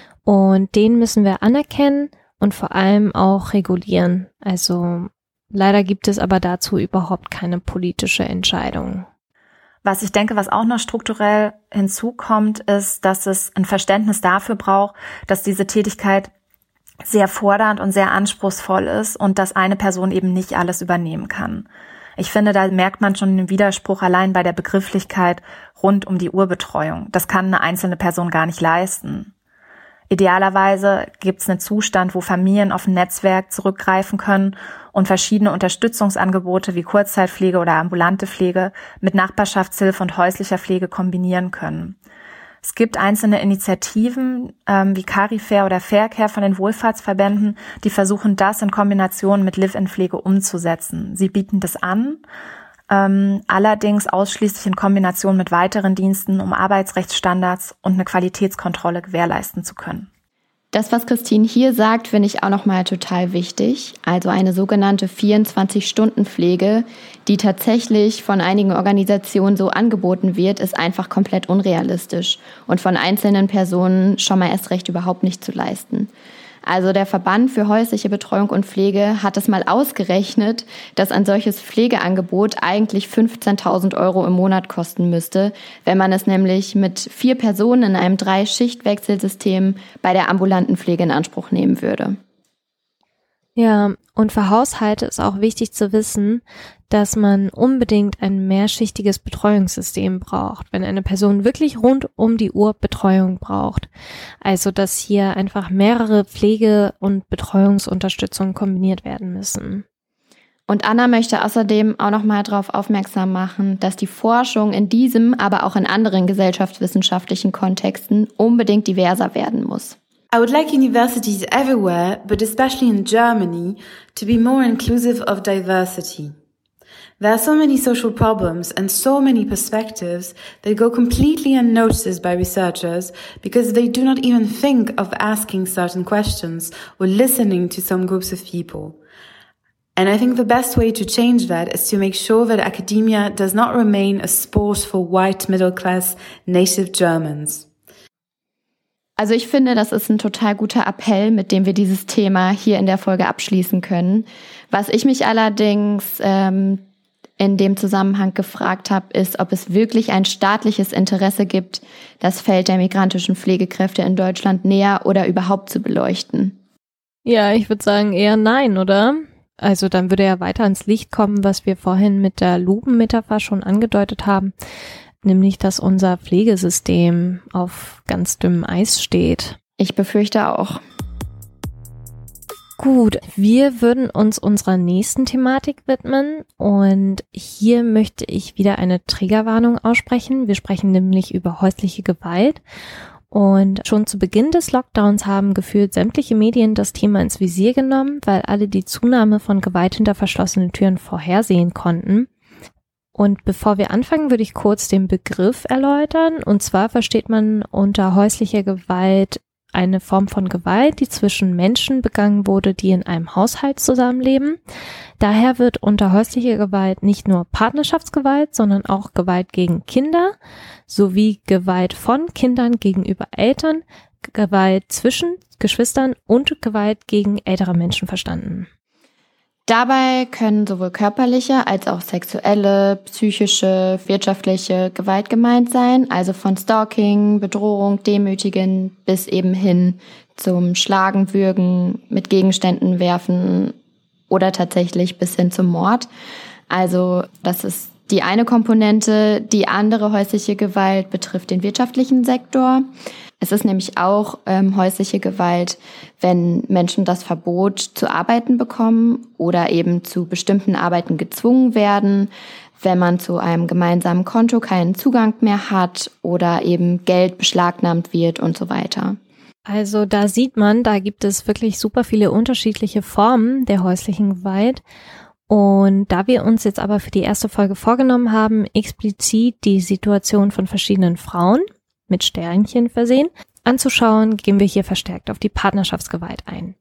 Und den müssen wir anerkennen und vor allem auch regulieren. Also leider gibt es aber dazu überhaupt keine politische Entscheidung. Was ich denke, was auch noch strukturell hinzukommt, ist, dass es ein Verständnis dafür braucht, dass diese Tätigkeit sehr fordernd und sehr anspruchsvoll ist und dass eine Person eben nicht alles übernehmen kann. Ich finde, da merkt man schon den Widerspruch allein bei der Begrifflichkeit rund um die Urbetreuung. Das kann eine einzelne Person gar nicht leisten. Idealerweise gibt es einen Zustand, wo Familien auf ein Netzwerk zurückgreifen können und verschiedene Unterstützungsangebote wie Kurzzeitpflege oder ambulante Pflege mit Nachbarschaftshilfe und häuslicher Pflege kombinieren können. Es gibt einzelne Initiativen ähm, wie Carifair oder Faircare von den Wohlfahrtsverbänden, die versuchen, das in Kombination mit Live-in-Pflege umzusetzen. Sie bieten das an, ähm, allerdings ausschließlich in Kombination mit weiteren Diensten, um Arbeitsrechtsstandards und eine Qualitätskontrolle gewährleisten zu können. Das, was Christine hier sagt, finde ich auch nochmal total wichtig. Also eine sogenannte vierundzwanzig-Stunden-Pflege, die tatsächlich von einigen Organisationen so angeboten wird, ist einfach komplett unrealistisch und von einzelnen Personen schon mal erst recht überhaupt nicht zu leisten. Also der Verband für häusliche Betreuung und Pflege hat es mal ausgerechnet, dass ein solches Pflegeangebot eigentlich fünfzehntausend Euro im Monat kosten müsste, wenn man es nämlich mit vier Personen in einem Drei-Schicht-Wechselsystem bei der ambulanten Pflege in Anspruch nehmen würde. Ja, und für Haushalte ist auch wichtig zu wissen, dass man unbedingt ein mehrschichtiges Betreuungssystem braucht, wenn eine Person wirklich rund um die Uhr Betreuung braucht. Also, dass hier einfach mehrere Pflege- und Betreuungsunterstützung kombiniert werden müssen. Und Anna möchte außerdem auch noch mal darauf aufmerksam machen, dass die Forschung in diesem, aber auch in anderen gesellschaftswissenschaftlichen Kontexten unbedingt diverser werden muss. I would like universities everywhere, but especially in Germany, to be more inclusive of diversity. There are so many social problems and so many perspectives that go completely unnoticed by researchers because they do not even think of asking certain questions or listening to some groups of people. And I think the best way to change that is to make sure that academia does not remain a sport for white middle-class native Germans. Also ich finde, das ist ein total guter Appell, mit dem wir dieses Thema hier in der Folge abschließen können. Was ich mich allerdings ähm, in dem Zusammenhang gefragt habe, ist, ob es wirklich ein staatliches Interesse gibt, das Feld der migrantischen Pflegekräfte in Deutschland näher oder überhaupt zu beleuchten. Ja, ich würde sagen eher nein, oder? Also dann würde ja weiter ans Licht kommen, was wir vorhin mit der Lupenmetapher schon angedeutet haben. Nämlich, dass unser Pflegesystem auf ganz dünnem Eis steht. Ich befürchte auch. Gut, wir würden uns unserer nächsten Thematik widmen und hier möchte ich wieder eine Triggerwarnung aussprechen. Wir sprechen nämlich über häusliche Gewalt und schon zu Beginn des Lockdowns haben gefühlt sämtliche Medien das Thema ins Visier genommen, weil alle die Zunahme von Gewalt hinter verschlossenen Türen vorhersehen konnten. Und bevor wir anfangen, würde ich kurz den Begriff erläutern. Und zwar versteht man unter häuslicher Gewalt eine Form von Gewalt, die zwischen Menschen begangen wurde, die in einem Haushalt zusammenleben. Daher wird unter häuslicher Gewalt nicht nur Partnerschaftsgewalt, sondern auch Gewalt gegen Kinder sowie Gewalt von Kindern gegenüber Eltern, Gewalt zwischen Geschwistern und Gewalt gegen ältere Menschen verstanden. Dabei können sowohl körperliche als auch sexuelle, psychische, wirtschaftliche Gewalt gemeint sein, also von Stalking, Bedrohung, Demütigen bis eben hin zum Schlagen, Würgen, mit Gegenständen werfen oder tatsächlich bis hin zum Mord. Also das ist die eine Komponente. Die andere häusliche Gewalt betrifft den wirtschaftlichen Sektor. Es ist nämlich auch ähm, häusliche Gewalt, wenn Menschen das Verbot zu arbeiten bekommen oder eben zu bestimmten Arbeiten gezwungen werden, wenn man zu einem gemeinsamen Konto keinen Zugang mehr hat oder eben Geld beschlagnahmt wird und so weiter. Also da sieht man, da gibt es wirklich super viele unterschiedliche Formen der häuslichen Gewalt. Und da wir uns jetzt aber für die erste Folge vorgenommen haben, explizit die Situation von verschiedenen Frauen mit Sternchen versehen, anzuschauen, gehen wir hier verstärkt auf die Partnerschaftsgewalt ein.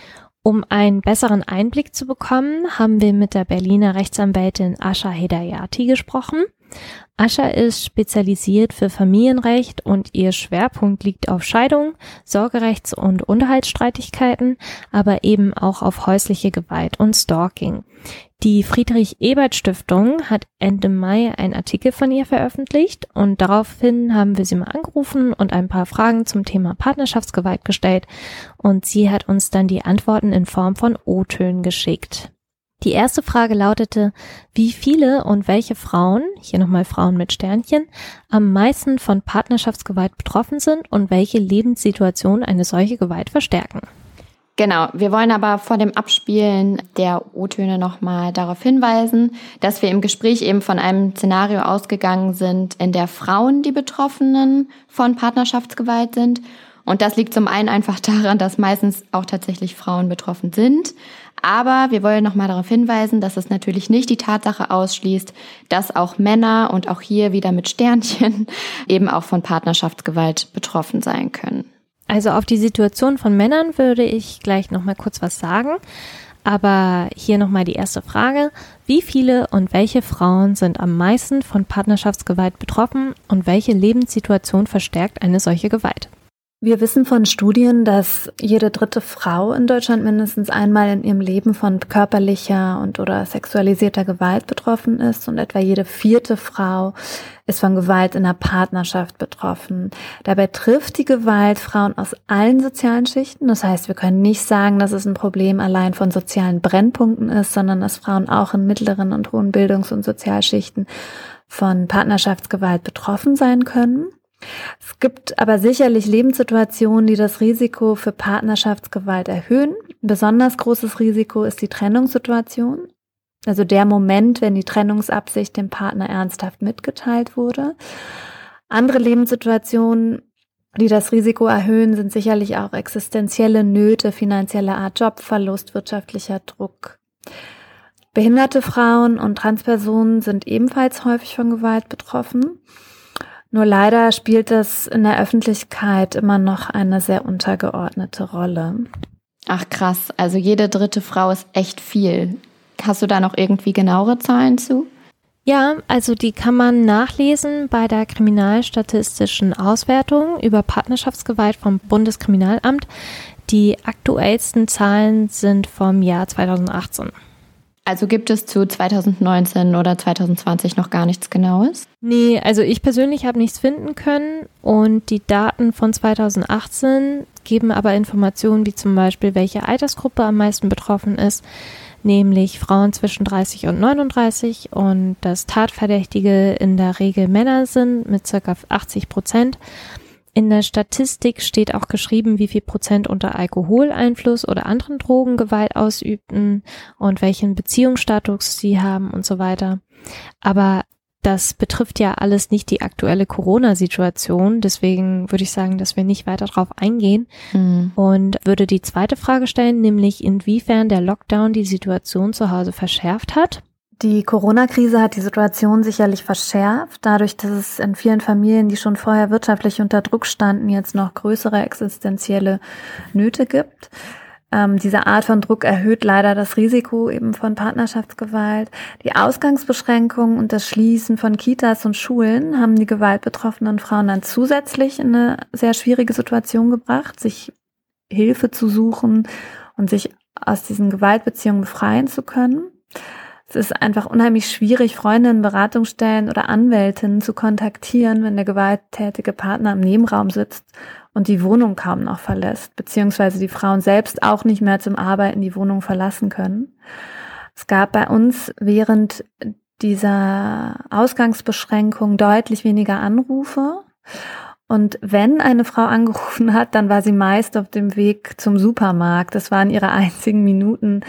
Um einen besseren Einblick zu bekommen, haben wir mit der Berliner Rechtsanwältin Asha Hedayati gesprochen. Asha ist spezialisiert für Familienrecht und ihr Schwerpunkt liegt auf Scheidung, Sorgerechts- und Unterhaltsstreitigkeiten, aber eben auch auf häusliche Gewalt und Stalking. Die Friedrich-Ebert-Stiftung hat Ende Mai einen Artikel von ihr veröffentlicht und daraufhin haben wir sie mal angerufen und ein paar Fragen zum Thema Partnerschaftsgewalt gestellt und sie hat uns dann die Antworten in Form von O-Tönen geschickt. Die erste Frage lautete, wie viele und welche Frauen, hier nochmal Frauen mit Sternchen, am meisten von Partnerschaftsgewalt betroffen sind und welche Lebenssituationen eine solche Gewalt verstärken. Genau, wir wollen aber vor dem Abspielen der O-Töne nochmal darauf hinweisen, dass wir im Gespräch eben von einem Szenario ausgegangen sind, in der Frauen die Betroffenen von Partnerschaftsgewalt sind. Und das liegt zum einen einfach daran, dass meistens auch tatsächlich Frauen betroffen sind. Aber wir wollen nochmal darauf hinweisen, dass es natürlich nicht die Tatsache ausschließt, dass auch Männer und auch hier wieder mit Sternchen eben auch von Partnerschaftsgewalt betroffen sein können. Also auf die Situation von Männern würde ich gleich nochmal kurz was sagen. Aber hier nochmal die erste Frage. Wie viele und welche Frauen sind am meisten von Partnerschaftsgewalt betroffen und welche Lebenssituation verstärkt eine solche Gewalt? Wir wissen von Studien, dass jede dritte Frau in Deutschland mindestens einmal in ihrem Leben von körperlicher und oder sexualisierter Gewalt betroffen ist und etwa jede vierte Frau ist von Gewalt in der Partnerschaft betroffen. Dabei trifft die Gewalt Frauen aus allen sozialen Schichten. Das heißt, wir können nicht sagen, dass es ein Problem allein von sozialen Brennpunkten ist, sondern dass Frauen auch in mittleren und hohen Bildungs- und Sozialschichten von Partnerschaftsgewalt betroffen sein können. Es gibt aber sicherlich Lebenssituationen, die das Risiko für Partnerschaftsgewalt erhöhen. Ein besonders großes Risiko ist die Trennungssituation, also der Moment, wenn die Trennungsabsicht dem Partner ernsthaft mitgeteilt wurde. Andere Lebenssituationen, die das Risiko erhöhen, sind sicherlich auch existenzielle Nöte, finanzielle Art, Jobverlust, wirtschaftlicher Druck. Behinderte Frauen und Transpersonen sind ebenfalls häufig von Gewalt betroffen. Nur leider spielt es in der Öffentlichkeit immer noch eine sehr untergeordnete Rolle. Ach krass, also jede dritte Frau ist echt viel. Hast du da noch irgendwie genauere Zahlen zu? Ja, also die kann man nachlesen bei der kriminalstatistischen Auswertung über Partnerschaftsgewalt vom Bundeskriminalamt. Die aktuellsten Zahlen sind vom Jahr zweitausendachtzehn. Also gibt es zu zweitausendneunzehn oder zweitausendzwanzig noch gar nichts Genaues? Nee, also ich persönlich habe nichts finden können und die Daten von zweitausendachtzehn geben aber Informationen wie zum Beispiel, welche Altersgruppe am meisten betroffen ist, nämlich Frauen zwischen dreißig und neununddreißig und dass Tatverdächtige in der Regel Männer sind mit ca. achtzig Prozent. In der Statistik steht auch geschrieben, wie viel Prozent unter Alkoholeinfluss oder anderen Drogen Gewalt ausübten und welchen Beziehungsstatus sie haben und so weiter. Aber das betrifft ja alles nicht die aktuelle Corona-Situation. Deswegen würde ich sagen, dass wir nicht weiter drauf eingehen mhm. und würde die zweite Frage stellen, nämlich inwiefern der Lockdown die Situation zu Hause verschärft hat. Die Corona-Krise hat die Situation sicherlich verschärft, dadurch, dass es in vielen Familien, die schon vorher wirtschaftlich unter Druck standen, jetzt noch größere existenzielle Nöte gibt. Ähm, diese Art von Druck erhöht leider das Risiko eben von Partnerschaftsgewalt. Die Ausgangsbeschränkungen und das Schließen von Kitas und Schulen haben die gewaltbetroffenen Frauen dann zusätzlich in eine sehr schwierige Situation gebracht, sich Hilfe zu suchen und sich aus diesen Gewaltbeziehungen befreien zu können. Es ist einfach unheimlich schwierig, Freundinnen, Beratungsstellen oder Anwältinnen zu kontaktieren, wenn der gewalttätige Partner im Nebenraum sitzt und die Wohnung kaum noch verlässt, beziehungsweise die Frauen selbst auch nicht mehr zum Arbeiten die Wohnung verlassen können. Es gab bei uns während dieser Ausgangsbeschränkung deutlich weniger Anrufe. Und wenn eine Frau angerufen hat, dann war sie meist auf dem Weg zum Supermarkt. Das waren ihre einzigen Minuten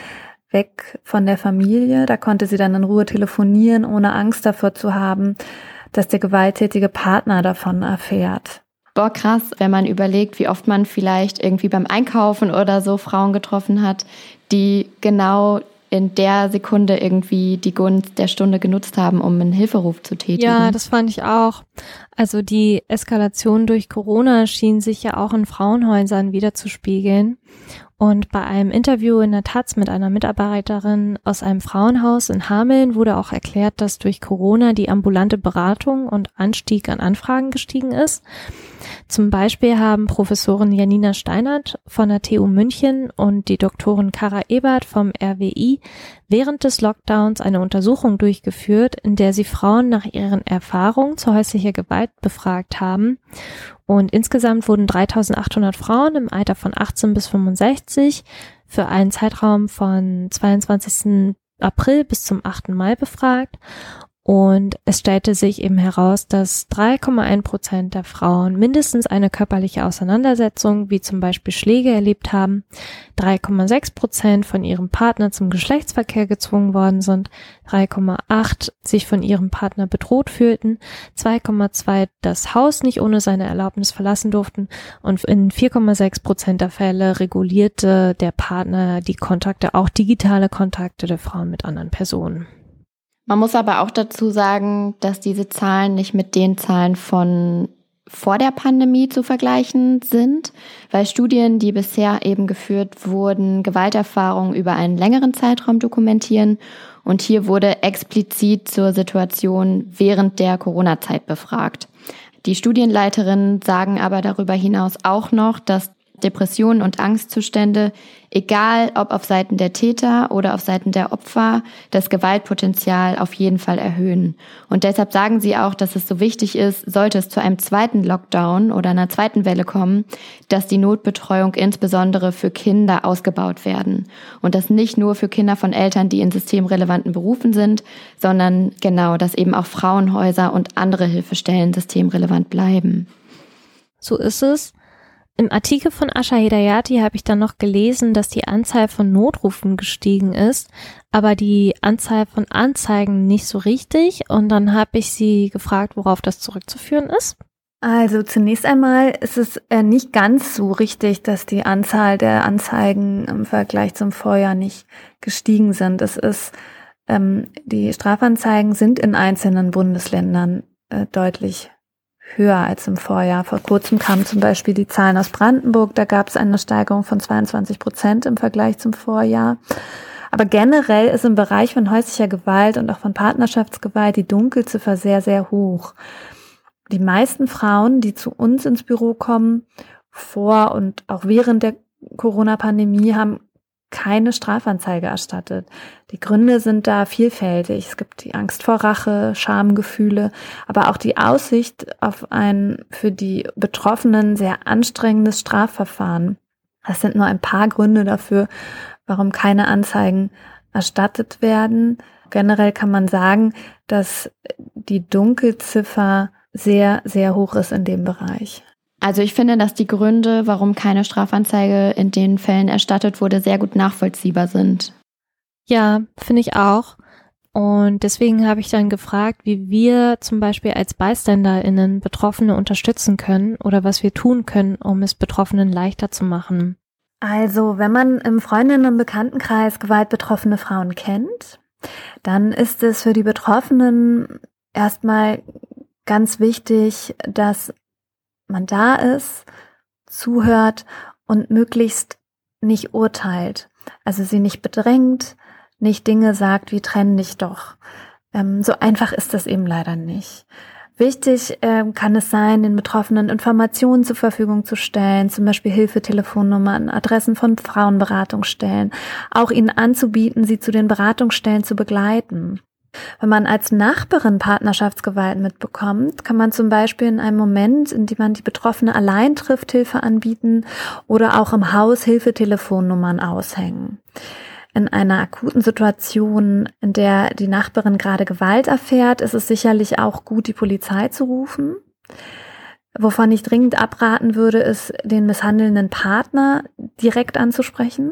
weg von der Familie. Da konnte sie dann in Ruhe telefonieren, ohne Angst davor zu haben, dass der gewalttätige Partner davon erfährt. Boah, krass, wenn man überlegt, wie oft man vielleicht irgendwie beim Einkaufen oder so Frauen getroffen hat, die genau in der Sekunde irgendwie die Gunst der Stunde genutzt haben, um einen Hilferuf zu tätigen. Ja, das fand ich auch. Also die Eskalation durch Corona schien sich ja auch in Frauenhäusern wiederzuspiegeln. Und bei einem Interview in der Taz mit einer Mitarbeiterin aus einem Frauenhaus in Hameln wurde auch erklärt, dass durch Corona die ambulante Beratung und Anstieg an Anfragen gestiegen ist. Zum Beispiel haben Professorin Janina Steinert von der T U München und die Doktorin Kara Ebert vom R W I während des Lockdowns eine Untersuchung durchgeführt, in der sie Frauen nach ihren Erfahrungen zu häuslicher Gewalt befragt haben. Und insgesamt wurden dreitausendachthundert Frauen im Alter von achtzehn bis fünfundsechzig für einen Zeitraum von zweiundzwanzigsten April bis zum achten Mai befragt. Und es stellte sich eben heraus, dass drei Komma eins Prozent der Frauen mindestens eine körperliche Auseinandersetzung, wie zum Beispiel Schläge, erlebt haben, drei Komma sechs Prozent von ihrem Partner zum Geschlechtsverkehr gezwungen worden sind, drei Komma acht sich von ihrem Partner bedroht fühlten, zwei Komma zwei das Haus nicht ohne seine Erlaubnis verlassen durften und in vier Komma sechs Prozent der Fälle regulierte der Partner die Kontakte, auch digitale Kontakte der Frauen mit anderen Personen. Man muss aber auch dazu sagen, dass diese Zahlen nicht mit den Zahlen von vor der Pandemie zu vergleichen sind, weil Studien, die bisher eben geführt wurden, Gewalterfahrungen über einen längeren Zeitraum dokumentieren. Und hier wurde explizit zur Situation während der Corona-Zeit befragt. Die Studienleiterinnen sagen aber darüber hinaus auch noch, dass Depressionen und Angstzustände, egal ob auf Seiten der Täter oder auf Seiten der Opfer, das Gewaltpotenzial auf jeden Fall erhöhen. Und deshalb sagen sie auch, dass es so wichtig ist, sollte es zu einem zweiten Lockdown oder einer zweiten Welle kommen, dass die Notbetreuung insbesondere für Kinder ausgebaut werden. Und das nicht nur für Kinder von Eltern, die in systemrelevanten Berufen sind, sondern genau, dass eben auch Frauenhäuser und andere Hilfestellen systemrelevant bleiben. So ist es. Im Artikel von Asha Hedayati habe ich dann noch gelesen, dass die Anzahl von Notrufen gestiegen ist, aber die Anzahl von Anzeigen nicht so richtig. Und dann habe ich sie gefragt, worauf das zurückzuführen ist. Also zunächst einmal ist es äh, nicht ganz so richtig, dass die Anzahl der Anzeigen im Vergleich zum Vorjahr nicht gestiegen sind. Es ist, ähm, die Strafanzeigen sind in einzelnen Bundesländern äh, deutlich höher als im Vorjahr. Vor kurzem kamen zum Beispiel die Zahlen aus Brandenburg, da gab es eine Steigerung von zweiundzwanzig Prozent im Vergleich zum Vorjahr. Aber generell ist im Bereich von häuslicher Gewalt und auch von Partnerschaftsgewalt die Dunkelziffer sehr, sehr hoch. Die meisten Frauen, die zu uns ins Büro kommen, vor und auch während der Corona-Pandemie, haben keine Strafanzeige erstattet. Die Gründe sind da vielfältig. Es gibt die Angst vor Rache, Schamgefühle, aber auch die Aussicht auf ein für die Betroffenen sehr anstrengendes Strafverfahren. Das sind nur ein paar Gründe dafür, warum keine Anzeigen erstattet werden. Generell kann man sagen, dass die Dunkelziffer sehr, sehr hoch ist in dem Bereich. Also ich finde, dass die Gründe, warum keine Strafanzeige in den Fällen erstattet wurde, sehr gut nachvollziehbar sind. Ja, finde ich auch. Und deswegen habe ich dann gefragt, wie wir zum Beispiel als BeiständerInnen Betroffene unterstützen können oder was wir tun können, um es Betroffenen leichter zu machen. Also, wenn man im Freundinnen- und Bekanntenkreis gewaltbetroffene Frauen kennt, dann ist es für die Betroffenen erstmal ganz wichtig, dass man da ist, zuhört und möglichst nicht urteilt. Also sie nicht bedrängt, nicht Dinge sagt wie trenn dich doch. Ähm, so einfach ist das eben leider nicht. Wichtig ähm, kann es sein, den Betroffenen Informationen zur Verfügung zu stellen, zum Beispiel Hilfetelefonnummern, Adressen von Frauenberatungsstellen, auch ihnen anzubieten, sie zu den Beratungsstellen zu begleiten. Wenn man als Nachbarin Partnerschaftsgewalt mitbekommt, kann man zum Beispiel in einem Moment, in dem man die Betroffene allein trifft, Hilfe anbieten oder auch im Haus Hilfetelefonnummern aushängen. In einer akuten Situation, in der die Nachbarin gerade Gewalt erfährt, ist es sicherlich auch gut, die Polizei zu rufen. Wovon ich dringend abraten würde, ist, den misshandelnden Partner direkt anzusprechen,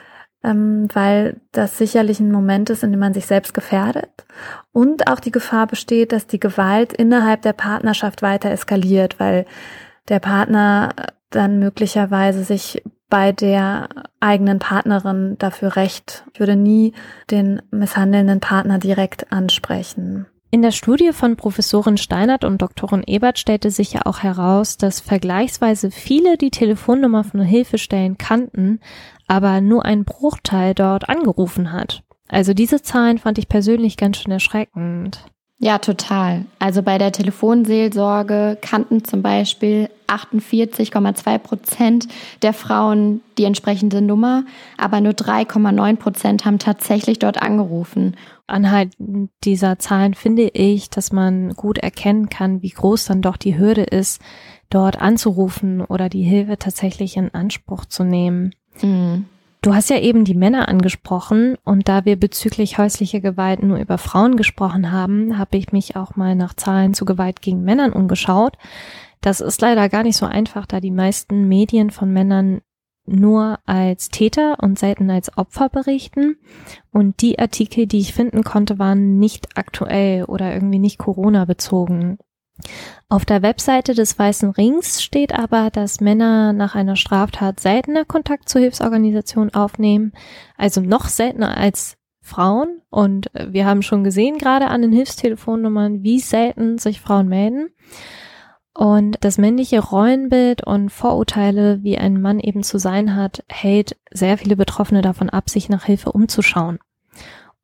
weil das sicherlich ein Moment ist, in dem man sich selbst gefährdet und auch die Gefahr besteht, dass die Gewalt innerhalb der Partnerschaft weiter eskaliert, weil der Partner dann möglicherweise sich bei der eigenen Partnerin dafür rächt. Ich würde nie den misshandelnden Partner direkt ansprechen. In der Studie von Professorin Steinert und Doktorin Ebert stellte sich ja auch heraus, dass vergleichsweise viele die Telefonnummer von Hilfestellen kannten, aber nur ein Bruchteil dort angerufen hat. Also diese Zahlen fand ich persönlich ganz schön erschreckend. Ja, total. Also bei der Telefonseelsorge kannten zum Beispiel achtundvierzig Komma zwei Prozent der Frauen die entsprechende Nummer, aber nur drei Komma neun Prozent haben tatsächlich dort angerufen. Anhand dieser Zahlen finde ich, dass man gut erkennen kann, wie groß dann doch die Hürde ist, dort anzurufen oder die Hilfe tatsächlich in Anspruch zu nehmen. Mhm. Du hast ja eben die Männer angesprochen und da wir bezüglich häuslicher Gewalt nur über Frauen gesprochen haben, habe ich mich auch mal nach Zahlen zu Gewalt gegen Männern umgeschaut. Das ist leider gar nicht so einfach, da die meisten Medien von Männern nur als Täter und selten als Opfer berichten. Und die Artikel, die ich finden konnte, waren nicht aktuell oder irgendwie nicht Corona-bezogen. Auf der Webseite des Weißen Rings steht aber, dass Männer nach einer Straftat seltener Kontakt zur Hilfsorganisation aufnehmen, also noch seltener als Frauen. Und wir haben schon gesehen, gerade an den Hilfstelefonnummern, wie selten sich Frauen melden. Und das männliche Rollenbild und Vorurteile, wie ein Mann eben zu sein hat, hält sehr viele Betroffene davon ab, sich nach Hilfe umzuschauen.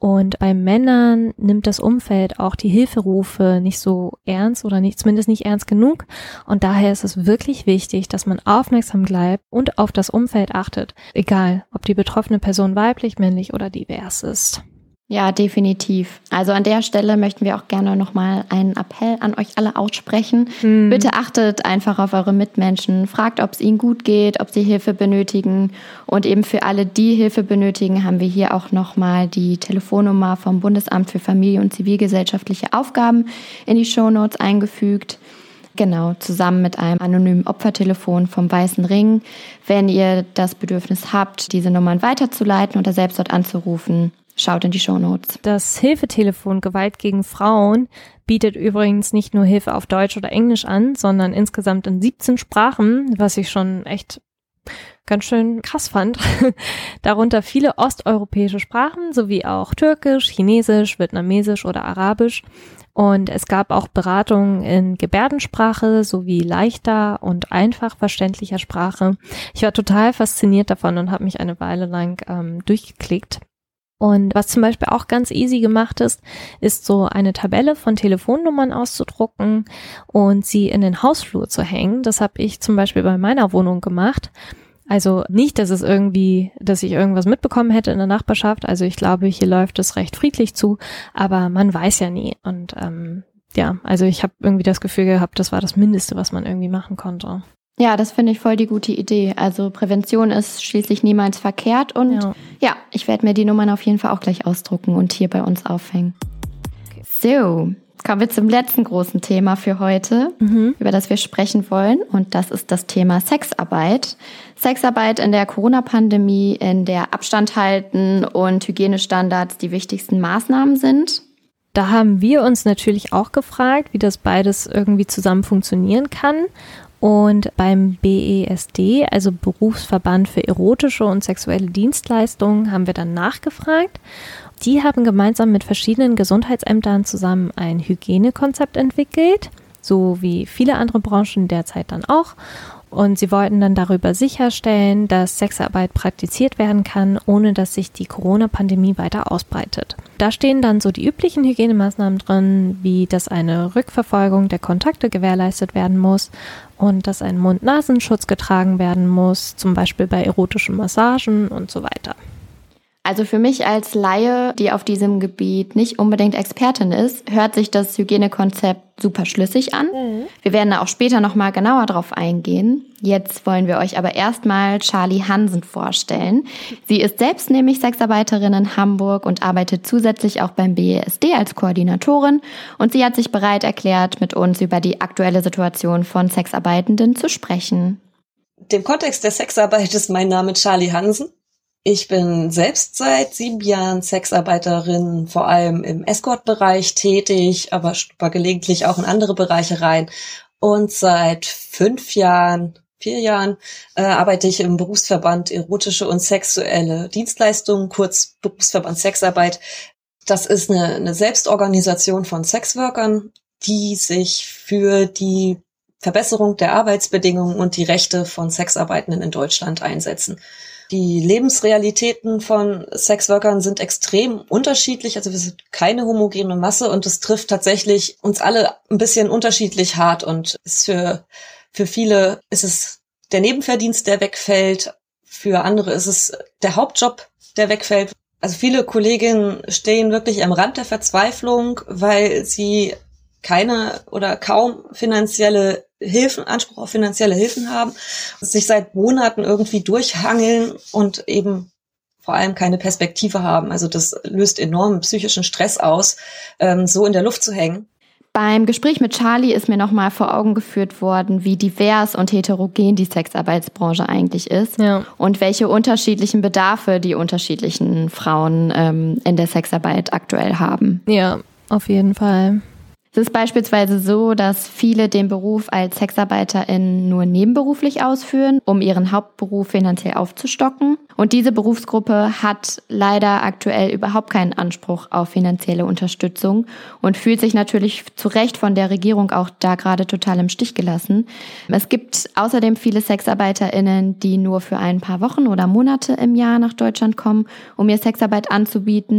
Und bei Männern nimmt das Umfeld auch die Hilferufe nicht so ernst oder nicht, zumindest nicht ernst genug. Und daher ist es wirklich wichtig, dass man aufmerksam bleibt und auf das Umfeld achtet. Egal, ob die betroffene Person weiblich, männlich oder divers ist. Ja, definitiv. Also an der Stelle möchten wir auch gerne nochmal einen Appell an euch alle aussprechen. Hm. Bitte achtet einfach auf eure Mitmenschen. Fragt, ob es ihnen gut geht, ob sie Hilfe benötigen. Und eben für alle, die Hilfe benötigen, haben wir hier auch nochmal die Telefonnummer vom Bundesamt für Familie und zivilgesellschaftliche Aufgaben in die Shownotes eingefügt. Genau, zusammen mit einem anonymen Opfertelefon vom Weißen Ring. Wenn ihr das Bedürfnis habt, diese Nummern weiterzuleiten oder selbst dort anzurufen, schaut in die Shownotes. Das Hilfetelefon Gewalt gegen Frauen bietet übrigens nicht nur Hilfe auf Deutsch oder Englisch an, sondern insgesamt in siebzehn Sprachen, was ich schon echt ganz schön krass fand. Darunter viele osteuropäische Sprachen sowie auch Türkisch, Chinesisch, Vietnamesisch oder Arabisch. Und es gab auch Beratungen in Gebärdensprache sowie leichter und einfach verständlicher Sprache. Ich war total fasziniert davon und habe mich eine Weile lang ähm, durchgeklickt. Und was zum Beispiel auch ganz easy gemacht ist, ist so eine Tabelle von Telefonnummern auszudrucken und sie in den Hausflur zu hängen. Das habe ich zum Beispiel bei meiner Wohnung gemacht. Also nicht, dass es irgendwie, dass ich irgendwas mitbekommen hätte in der Nachbarschaft. Also ich glaube, hier läuft es recht friedlich zu, aber man weiß ja nie. Und ähm, ja, also ich habe irgendwie das Gefühl gehabt, das war das Mindeste, was man irgendwie machen konnte. Ja, das finde ich voll die gute Idee. Also Prävention ist schließlich niemals verkehrt und ja, ja ich werde mir die Nummern auf jeden Fall auch gleich ausdrucken und hier bei uns aufhängen. Okay. So, kommen wir zum letzten großen Thema für heute, mhm. über das wir sprechen wollen, und das ist das Thema Sexarbeit. Sexarbeit in der Corona-Pandemie, in der Abstand halten und Hygienestandards die wichtigsten Maßnahmen sind. Da haben wir uns natürlich auch gefragt, wie das beides irgendwie zusammen funktionieren kann. Und beim B E S D, also Berufsverband für erotische und sexuelle Dienstleistungen, haben wir dann nachgefragt. Die haben gemeinsam mit verschiedenen Gesundheitsämtern zusammen ein Hygienekonzept entwickelt, so wie viele andere Branchen derzeit dann auch. Und sie wollten dann darüber sicherstellen, dass Sexarbeit praktiziert werden kann, ohne dass sich die Corona-Pandemie weiter ausbreitet. Da stehen dann so die üblichen Hygienemaßnahmen drin, wie dass eine Rückverfolgung der Kontakte gewährleistet werden muss und dass ein Mund-Nasenschutz getragen werden muss, zum Beispiel bei erotischen Massagen und so weiter. Also für mich als Laie, die auf diesem Gebiet nicht unbedingt Expertin ist, hört sich das Hygienekonzept super schlüssig an. Mhm. Wir werden da auch später nochmal genauer drauf eingehen. Jetzt wollen wir euch aber erstmal Charlie Hansen vorstellen. Sie ist selbst nämlich Sexarbeiterin in Hamburg und arbeitet zusätzlich auch beim B E S D als Koordinatorin. Und sie hat sich bereit erklärt, mit uns über die aktuelle Situation von Sexarbeitenden zu sprechen. Dem Kontext der Sexarbeit ist mein Name Charlie Hansen. Ich bin selbst seit sieben Jahren Sexarbeiterin, vor allem im Escort-Bereich tätig, aber schnupper gelegentlich auch in andere Bereiche rein. Und seit fünf Jahren, vier Jahren äh, arbeite ich im Berufsverband erotische und sexuelle Dienstleistungen, kurz Berufsverband Sexarbeit. Das ist eine, eine Selbstorganisation von Sexworkern, die sich für die Verbesserung der Arbeitsbedingungen und die Rechte von Sexarbeitenden in Deutschland einsetzen. Die Lebensrealitäten von Sexworkern sind extrem unterschiedlich, also wir sind keine homogene Masse und es trifft tatsächlich uns alle ein bisschen unterschiedlich hart und ist für, für viele ist es der Nebenverdienst, der wegfällt, für andere ist es der Hauptjob, der wegfällt. Also viele Kolleginnen stehen wirklich am Rand der Verzweiflung, weil sie keine oder kaum finanzielle Hilfen, Anspruch auf finanzielle Hilfen haben, sich seit Monaten irgendwie durchhangeln und eben vor allem keine Perspektive haben. Also das löst enormen psychischen Stress aus, ähm, so in der Luft zu hängen. Beim Gespräch mit Charlie ist mir nochmal vor Augen geführt worden, wie divers und heterogen die Sexarbeitsbranche eigentlich ist, ja, und welche unterschiedlichen Bedarfe die unterschiedlichen Frauen ähm, in der Sexarbeit aktuell haben. Ja, auf jeden Fall. Es ist beispielsweise so, dass viele den Beruf als SexarbeiterInnen nur nebenberuflich ausführen, um ihren Hauptberuf finanziell aufzustocken. Und diese Berufsgruppe hat leider aktuell überhaupt keinen Anspruch auf finanzielle Unterstützung und fühlt sich natürlich zu Recht von der Regierung auch da gerade total im Stich gelassen. Es gibt außerdem viele SexarbeiterInnen, die nur für ein paar Wochen oder Monate im Jahr nach Deutschland kommen, um ihr Sexarbeit anzubieten.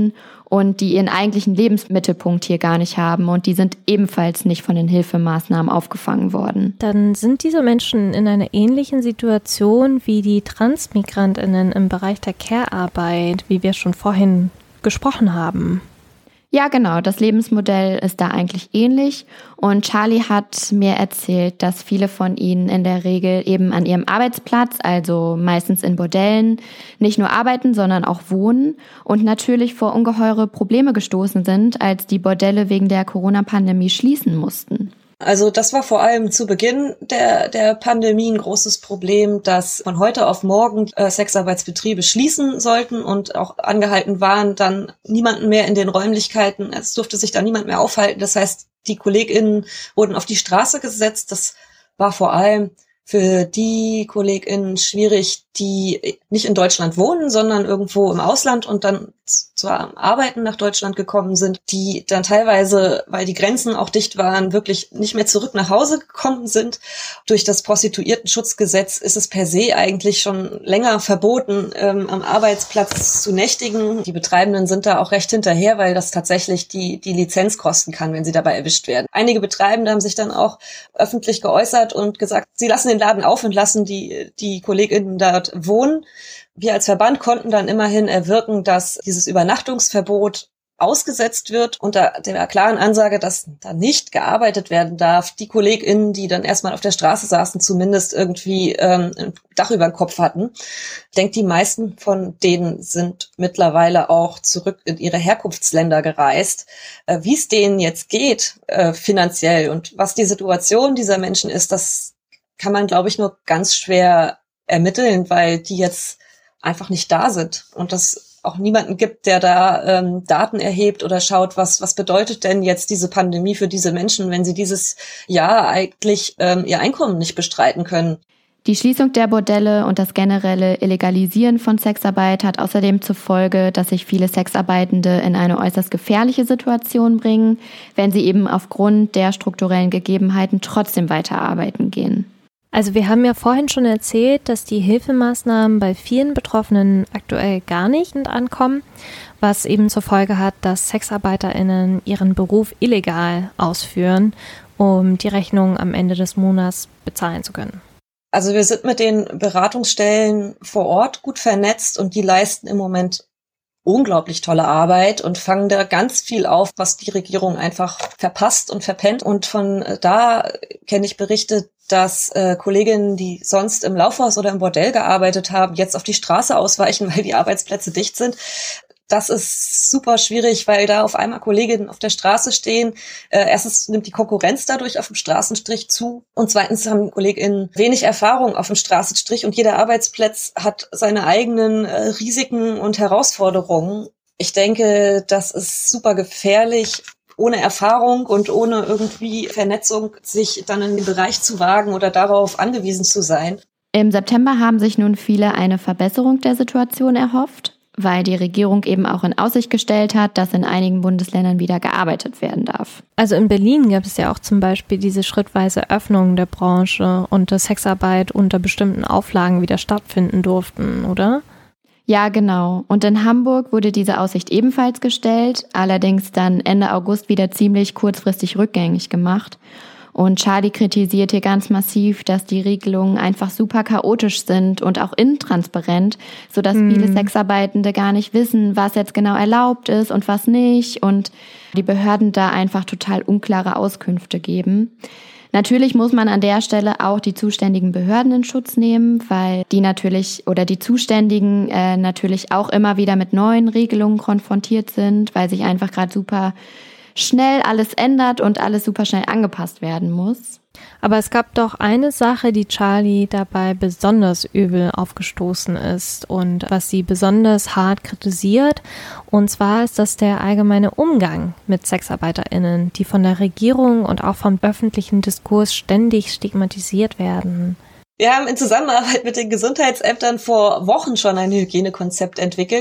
und die ihren eigentlichen Lebensmittelpunkt hier gar nicht haben und die sind ebenfalls nicht von den Hilfemaßnahmen aufgefangen worden. Dann sind diese Menschen in einer ähnlichen Situation wie die TransmigrantInnen im Bereich der Care-Arbeit, wie wir schon vorhin gesprochen haben. Ja, genau. Das Lebensmodell ist da eigentlich ähnlich. Und Charlie hat mir erzählt, dass viele von ihnen in der Regel eben an ihrem Arbeitsplatz, also meistens in Bordellen, nicht nur arbeiten, sondern auch wohnen und natürlich vor ungeheure Probleme gestoßen sind, als die Bordelle wegen der Corona-Pandemie schließen mussten. Also das war vor allem zu Beginn der der Pandemie ein großes Problem, dass von heute auf morgen äh, Sexarbeitsbetriebe schließen sollten und auch angehalten waren, dann niemanden mehr in den Räumlichkeiten, es durfte sich da niemand mehr aufhalten. Das heißt, die KollegInnen wurden auf die Straße gesetzt. Das war vor allem für die KollegInnen schwierig, die nicht in Deutschland wohnen, sondern irgendwo im Ausland und dann zur Arbeiten nach Deutschland gekommen sind, die dann teilweise, weil die Grenzen auch dicht waren, wirklich nicht mehr zurück nach Hause gekommen sind. Durch das Prostituiertenschutzgesetz ist es per se eigentlich schon länger verboten, ähm, am Arbeitsplatz zu nächtigen. Die Betreibenden sind da auch recht hinterher, weil das tatsächlich die, die Lizenz kosten kann, wenn sie dabei erwischt werden. Einige Betreibende haben sich dann auch öffentlich geäußert und gesagt, sie lassen den Laden auf und lassen die, die KollegInnen dort wohnen. Wir als Verband konnten dann immerhin erwirken, dass dieses Übernachtungsverbot ausgesetzt wird unter der klaren Ansage, dass da nicht gearbeitet werden darf. Die KollegInnen, die dann erstmal auf der Straße saßen, zumindest irgendwie ähm, ein Dach über den Kopf hatten. Ich denke, die meisten von denen sind mittlerweile auch zurück in ihre Herkunftsländer gereist. Äh, wie es denen jetzt geht, äh, finanziell und was die Situation dieser Menschen ist, das kann man, glaube ich, nur ganz schwer ermitteln, weil die jetzt einfach nicht da sind und das auch niemanden gibt, der da ähm, Daten erhebt oder schaut, was was bedeutet denn jetzt diese Pandemie für diese Menschen, wenn sie dieses Jahr eigentlich ähm, ihr Einkommen nicht bestreiten können. Die Schließung der Bordelle und das generelle Illegalisieren von Sexarbeit hat außerdem zur Folge, dass sich viele Sexarbeitende in eine äußerst gefährliche Situation bringen, wenn sie eben aufgrund der strukturellen Gegebenheiten trotzdem weiterarbeiten gehen. Also wir haben ja vorhin schon erzählt, dass die Hilfemaßnahmen bei vielen Betroffenen aktuell gar nicht ankommen, was eben zur Folge hat, dass SexarbeiterInnen ihren Beruf illegal ausführen, um die Rechnung am Ende des Monats bezahlen zu können. Also wir sind mit den Beratungsstellen vor Ort gut vernetzt und die leisten im Moment unglaublich tolle Arbeit und fangen da ganz viel auf, was die Regierung einfach verpasst und verpennt. Und von da kenne ich Berichte, dass äh, Kolleginnen, die sonst im Laufhaus oder im Bordell gearbeitet haben, jetzt auf die Straße ausweichen, weil die Arbeitsplätze dicht sind. Das ist super schwierig, weil da auf einmal Kolleginnen auf der Straße stehen. Äh, erstens nimmt die Konkurrenz dadurch auf dem Straßenstrich zu und zweitens haben KollegInnen wenig Erfahrung auf dem Straßenstrich und jeder Arbeitsplatz hat seine eigenen äh, Risiken und Herausforderungen. Ich denke, das ist super gefährlich, ohne Erfahrung und ohne irgendwie Vernetzung sich dann in den Bereich zu wagen oder darauf angewiesen zu sein. Im September haben sich nun viele eine Verbesserung der Situation erhofft, weil die Regierung eben auch in Aussicht gestellt hat, dass in einigen Bundesländern wieder gearbeitet werden darf. Also in Berlin gab es ja auch zum Beispiel diese schrittweise Öffnung der Branche und dass Sexarbeit unter bestimmten Auflagen wieder stattfinden durften, oder? Ja, genau. Und in Hamburg wurde diese Aussicht ebenfalls gestellt, allerdings dann Ende August wieder ziemlich kurzfristig rückgängig gemacht. Und Charlie kritisiert hier ganz massiv, dass die Regelungen einfach super chaotisch sind und auch intransparent, sodass mhm. viele Sexarbeitende gar nicht wissen, was jetzt genau erlaubt ist und was nicht und die Behörden da einfach total unklare Auskünfte geben. Natürlich muss man an der Stelle auch die zuständigen Behörden in Schutz nehmen, weil die natürlich oder die Zuständigen äh, natürlich auch immer wieder mit neuen Regelungen konfrontiert sind, weil sich einfach gerade super schnell alles ändert und alles super schnell angepasst werden muss. Aber es gab doch eine Sache, die Charlie dabei besonders übel aufgestoßen ist und was sie besonders hart kritisiert. Und zwar ist das der allgemeine Umgang mit SexarbeiterInnen, die von der Regierung und auch vom öffentlichen Diskurs ständig stigmatisiert werden. Wir haben in Zusammenarbeit mit den Gesundheitsämtern vor Wochen schon ein Hygienekonzept entwickelt.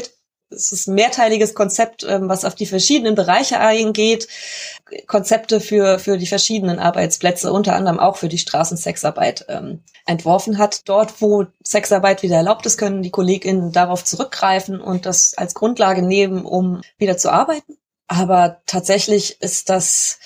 es ist ein mehrteiliges Konzept, was auf die verschiedenen Bereiche eingeht. Konzepte für für die verschiedenen Arbeitsplätze, unter anderem auch für die Straßensexarbeit ähm, entworfen hat. Dort, wo Sexarbeit wieder erlaubt ist, können die KollegInnen darauf zurückgreifen und das als Grundlage nehmen, um wieder zu arbeiten. Aber tatsächlich ist das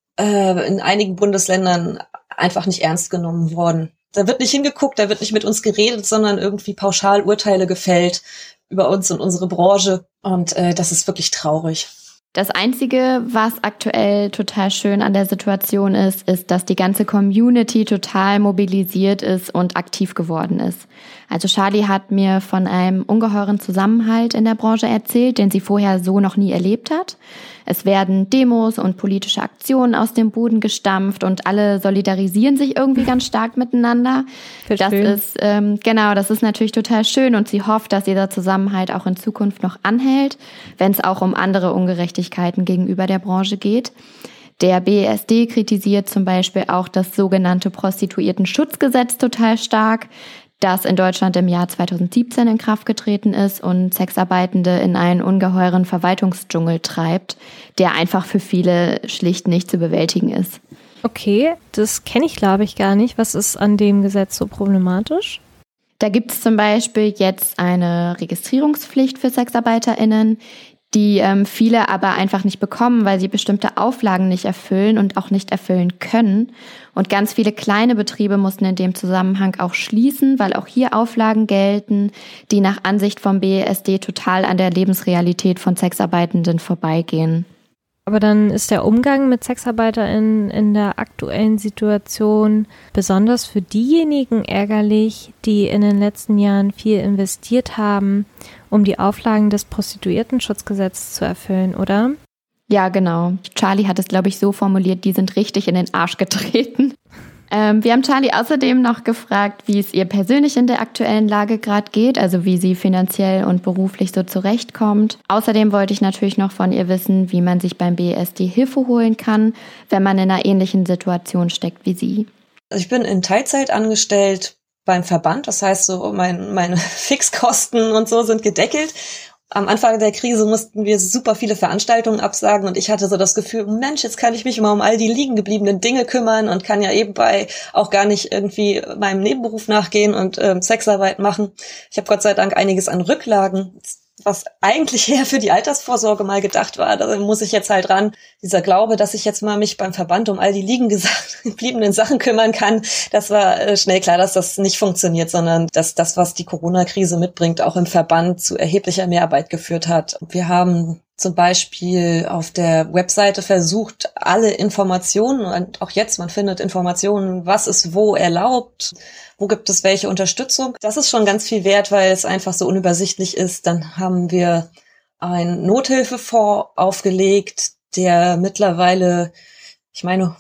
äh, in einigen Bundesländern einfach nicht ernst genommen worden. Da wird nicht hingeguckt, da wird nicht mit uns geredet, sondern irgendwie pauschal Urteile gefällt über uns und unsere Branche. Und äh, das ist wirklich traurig. Das Einzige, was aktuell total schön an der Situation ist, ist, dass die ganze Community total mobilisiert ist und aktiv geworden ist. Also Charlie hat mir von einem ungeheuren Zusammenhalt in der Branche erzählt, den sie vorher so noch nie erlebt hat. Es werden Demos und politische Aktionen aus dem Boden gestampft und alle solidarisieren sich irgendwie ganz stark miteinander. Das ist ähm, genau, das ist natürlich total schön und sie hofft, dass dieser Zusammenhalt auch in Zukunft noch anhält, wenn es auch um andere Ungerechtigkeiten gegenüber der Branche geht. Der B E S D kritisiert zum Beispiel auch das sogenannte Prostituiertenschutzgesetz total stark, das in Deutschland im Jahr zweitausendsiebzehn in Kraft getreten ist und Sexarbeitende in einen ungeheuren Verwaltungsdschungel treibt, der einfach für viele schlicht nicht zu bewältigen ist. Okay, das kenne ich, glaube ich, gar nicht. Was ist an dem Gesetz so problematisch? Da gibt es zum Beispiel jetzt eine Registrierungspflicht für SexarbeiterInnen, die ähm, viele aber einfach nicht bekommen, weil sie bestimmte Auflagen nicht erfüllen und auch nicht erfüllen können. Und ganz viele kleine Betriebe mussten in dem Zusammenhang auch schließen, weil auch hier Auflagen gelten, die nach Ansicht vom B E S D total an der Lebensrealität von Sexarbeitenden vorbeigehen. Aber dann ist der Umgang mit SexarbeiterInnen in der aktuellen Situation besonders für diejenigen ärgerlich, die in den letzten Jahren viel investiert haben, um die Auflagen des Prostituiertenschutzgesetzes zu erfüllen, oder? Ja, genau. Charlie hat es, glaube ich, so formuliert, die sind richtig in den Arsch getreten. Ähm, wir haben Charlie außerdem noch gefragt, wie es ihr persönlich in der aktuellen Lage gerade geht, also wie sie finanziell und beruflich so zurechtkommt. Außerdem wollte ich natürlich noch von ihr wissen, wie man sich beim B E S D Hilfe holen kann, wenn man in einer ähnlichen Situation steckt wie sie. Also ich bin in Teilzeit angestellt beim Verband, das heißt so mein, meine Fixkosten und so sind gedeckelt. Am Anfang der Krise mussten wir super viele Veranstaltungen absagen und ich hatte so das Gefühl, Mensch, jetzt kann ich mich mal um all die liegen gebliebenen Dinge kümmern und kann ja ebenbei auch gar nicht irgendwie meinem Nebenberuf nachgehen und ähm, Sexarbeit machen. Ich habe Gott sei Dank einiges an Rücklagen, was eigentlich eher für die Altersvorsorge mal gedacht war. Da muss ich jetzt halt ran. Dieser Glaube, dass ich jetzt mal mich beim Verband um all die liegen gebliebenen Sachen kümmern kann, das war äh, schnell klar, dass das nicht funktioniert, sondern dass das, was die Corona-Krise mitbringt, auch im Verband zu erheblicher Mehrarbeit geführt hat. Wir haben zum Beispiel auf der Webseite versucht, alle Informationen, und auch jetzt, man findet Informationen, was ist wo erlaubt, wo gibt es welche Unterstützung. Das ist schon ganz viel wert, weil es einfach so unübersichtlich ist. Dann haben wir einen Nothilfefonds aufgelegt, der mittlerweile, ich meine,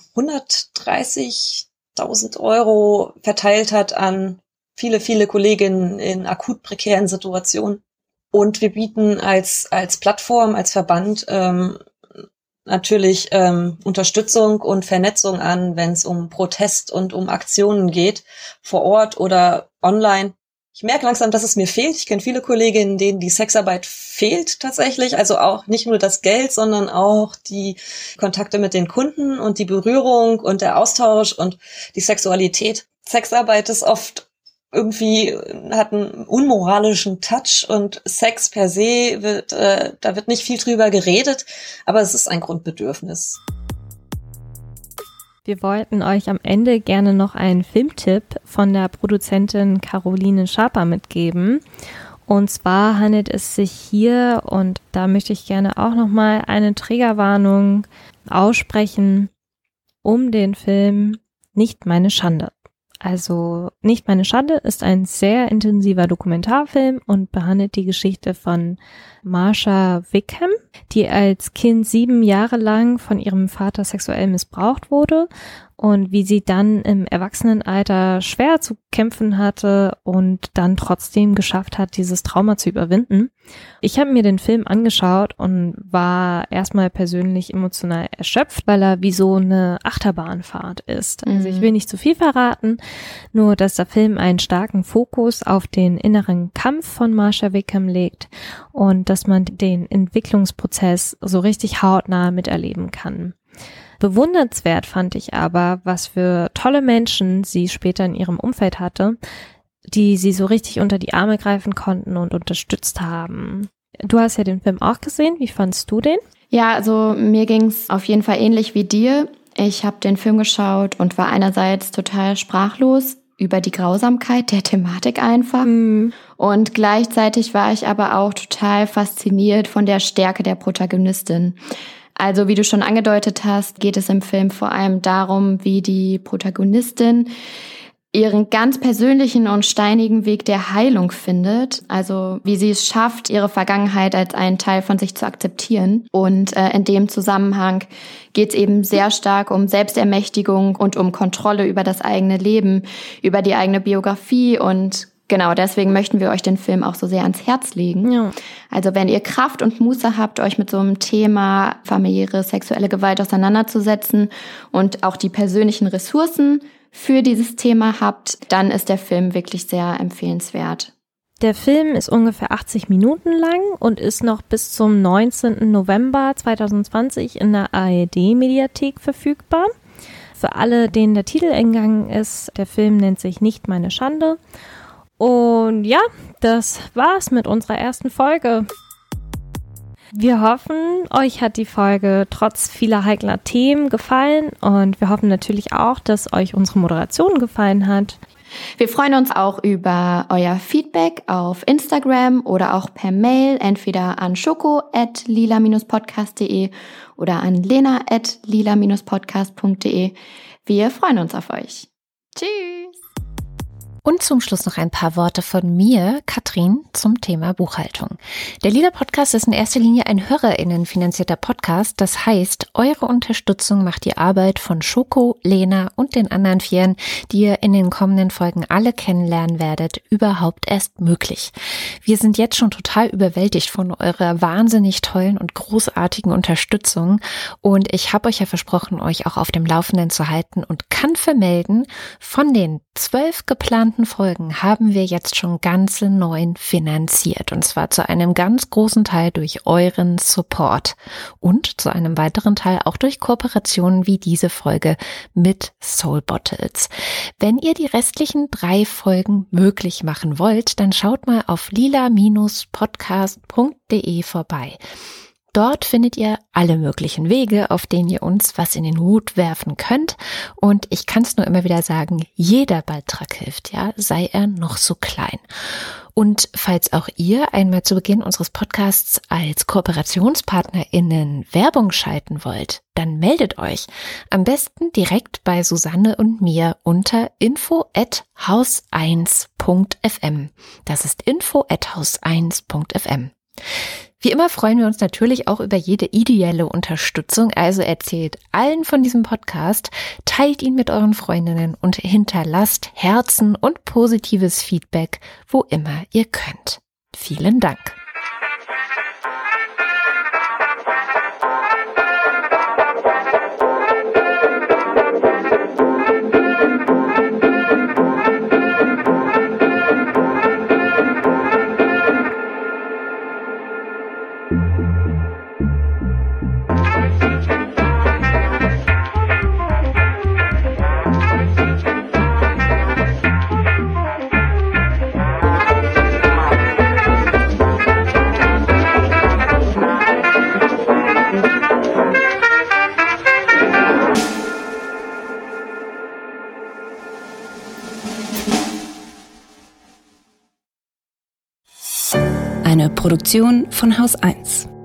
hundertdreißigtausend Euro verteilt hat an viele, viele Kolleginnen in akut prekären Situationen. Und wir bieten als als Plattform, als Verband ähm, natürlich ähm, Unterstützung und Vernetzung an, wenn es um Protest und um Aktionen geht, vor Ort oder online. Ich merke langsam, dass es mir fehlt. Ich kenne viele Kolleginnen, denen die Sexarbeit fehlt tatsächlich. Also auch nicht nur das Geld, sondern auch die Kontakte mit den Kunden und die Berührung und der Austausch und die Sexualität. Sexarbeit ist oft irgendwie hat einen unmoralischen Touch und Sex per se wird, äh, da wird nicht viel drüber geredet, aber es ist ein Grundbedürfnis. Wir wollten euch am Ende gerne noch einen Filmtipp von der Produzentin Caroline Schaper mitgeben. Und zwar handelt es sich hier, und da möchte ich gerne auch nochmal eine Triggerwarnung aussprechen, um den Film Nicht meine Schande. Also Nicht meine Schande ist ein sehr intensiver Dokumentarfilm und behandelt die Geschichte von Marsha Wickham. die als Kind sieben Jahre lang von ihrem Vater sexuell missbraucht wurde und wie sie dann im Erwachsenenalter schwer zu kämpfen hatte und dann trotzdem geschafft hat, dieses Trauma zu überwinden. Ich habe mir den Film angeschaut und war erstmal persönlich emotional erschöpft, weil er wie so eine Achterbahnfahrt ist. Also ich will nicht zu viel verraten, nur dass der Film einen starken Fokus auf den inneren Kampf von Marsha Wickham legt und dass man den Entwicklungsprozess so richtig hautnah miterleben kann. Bewundernswert fand ich aber, was für tolle Menschen sie später in ihrem Umfeld hatte, die sie so richtig unter die Arme greifen konnten und unterstützt haben. Du hast ja den Film auch gesehen. Wie fandst du den? Ja, also mir ging's auf jeden Fall ähnlich wie dir. Ich habe den Film geschaut und war einerseits total sprachlos über die Grausamkeit der Thematik einfach. Mhm. Und gleichzeitig war ich aber auch total fasziniert von der Stärke der Protagonistin. Also wie du schon angedeutet hast, geht es im Film vor allem darum, wie die Protagonistin ihren ganz persönlichen und steinigen Weg der Heilung findet. Also wie sie es schafft, ihre Vergangenheit als einen Teil von sich zu akzeptieren. Und äh, in dem Zusammenhang geht es eben sehr stark um Selbstermächtigung und um Kontrolle über das eigene Leben, über die eigene Biografie und genau, deswegen möchten wir euch den Film auch so sehr ans Herz legen. Ja. Also wenn ihr Kraft und Muße habt, euch mit so einem Thema familiäre sexuelle Gewalt auseinanderzusetzen und auch die persönlichen Ressourcen für dieses Thema habt, dann ist der Film wirklich sehr empfehlenswert. Der Film ist ungefähr achtzig Minuten lang und ist noch bis zum neunzehnten November zweitausendzwanzig in der A R D-Mediathek verfügbar. Für alle, denen der Titel entgangen ist, der Film nennt sich Nicht meine Schande. Und ja, das war's mit unserer ersten Folge. Wir hoffen, euch hat die Folge trotz vieler heikler Themen gefallen und wir hoffen natürlich auch, dass euch unsere Moderation gefallen hat. Wir freuen uns auch über euer Feedback auf Instagram oder auch per Mail, entweder an schoko at lila podcast punkt de oder an lena at lila podcast punkt de. Wir freuen uns auf euch. Tschüss! Und zum Schluss noch ein paar Worte von mir, Katrin, zum Thema Buchhaltung. Der Lila Podcast ist in erster Linie ein HörerInnen finanzierter Podcast. Das heißt, eure Unterstützung macht die Arbeit von Schoko, Lena und den anderen Vieren, die ihr in den kommenden Folgen alle kennenlernen werdet, überhaupt erst möglich. Wir sind jetzt schon total überwältigt von eurer wahnsinnig tollen und großartigen Unterstützung. Und ich habe euch ja versprochen, euch auch auf dem Laufenden zu halten und kann vermelden, von den zwölf geplanten Folgen haben wir jetzt schon ganze neun finanziert und zwar zu einem ganz großen Teil durch euren Support und zu einem weiteren Teil auch durch Kooperationen wie diese Folge mit Soul Bottles. Wenn ihr die restlichen drei Folgen möglich machen wollt, dann schaut mal auf lila podcast punkt de vorbei. Dort findet ihr alle möglichen Wege, auf denen ihr uns was in den Hut werfen könnt. Und ich kann es nur immer wieder sagen, jeder Beitrag hilft, ja, sei er noch so klein. Und falls auch ihr einmal zu Beginn unseres Podcasts als KooperationspartnerInnen Werbung schalten wollt, dann meldet euch. Am besten direkt bei Susanne und mir unter info at haus eins punkt f m. Das ist info at haus eins punkt f m. Wie immer freuen wir uns natürlich auch über jede ideelle Unterstützung, also erzählt allen von diesem Podcast, teilt ihn mit euren Freundinnen und hinterlasst Herzen und positives Feedback, wo immer ihr könnt. Vielen Dank. Eine Produktion von Haus eins.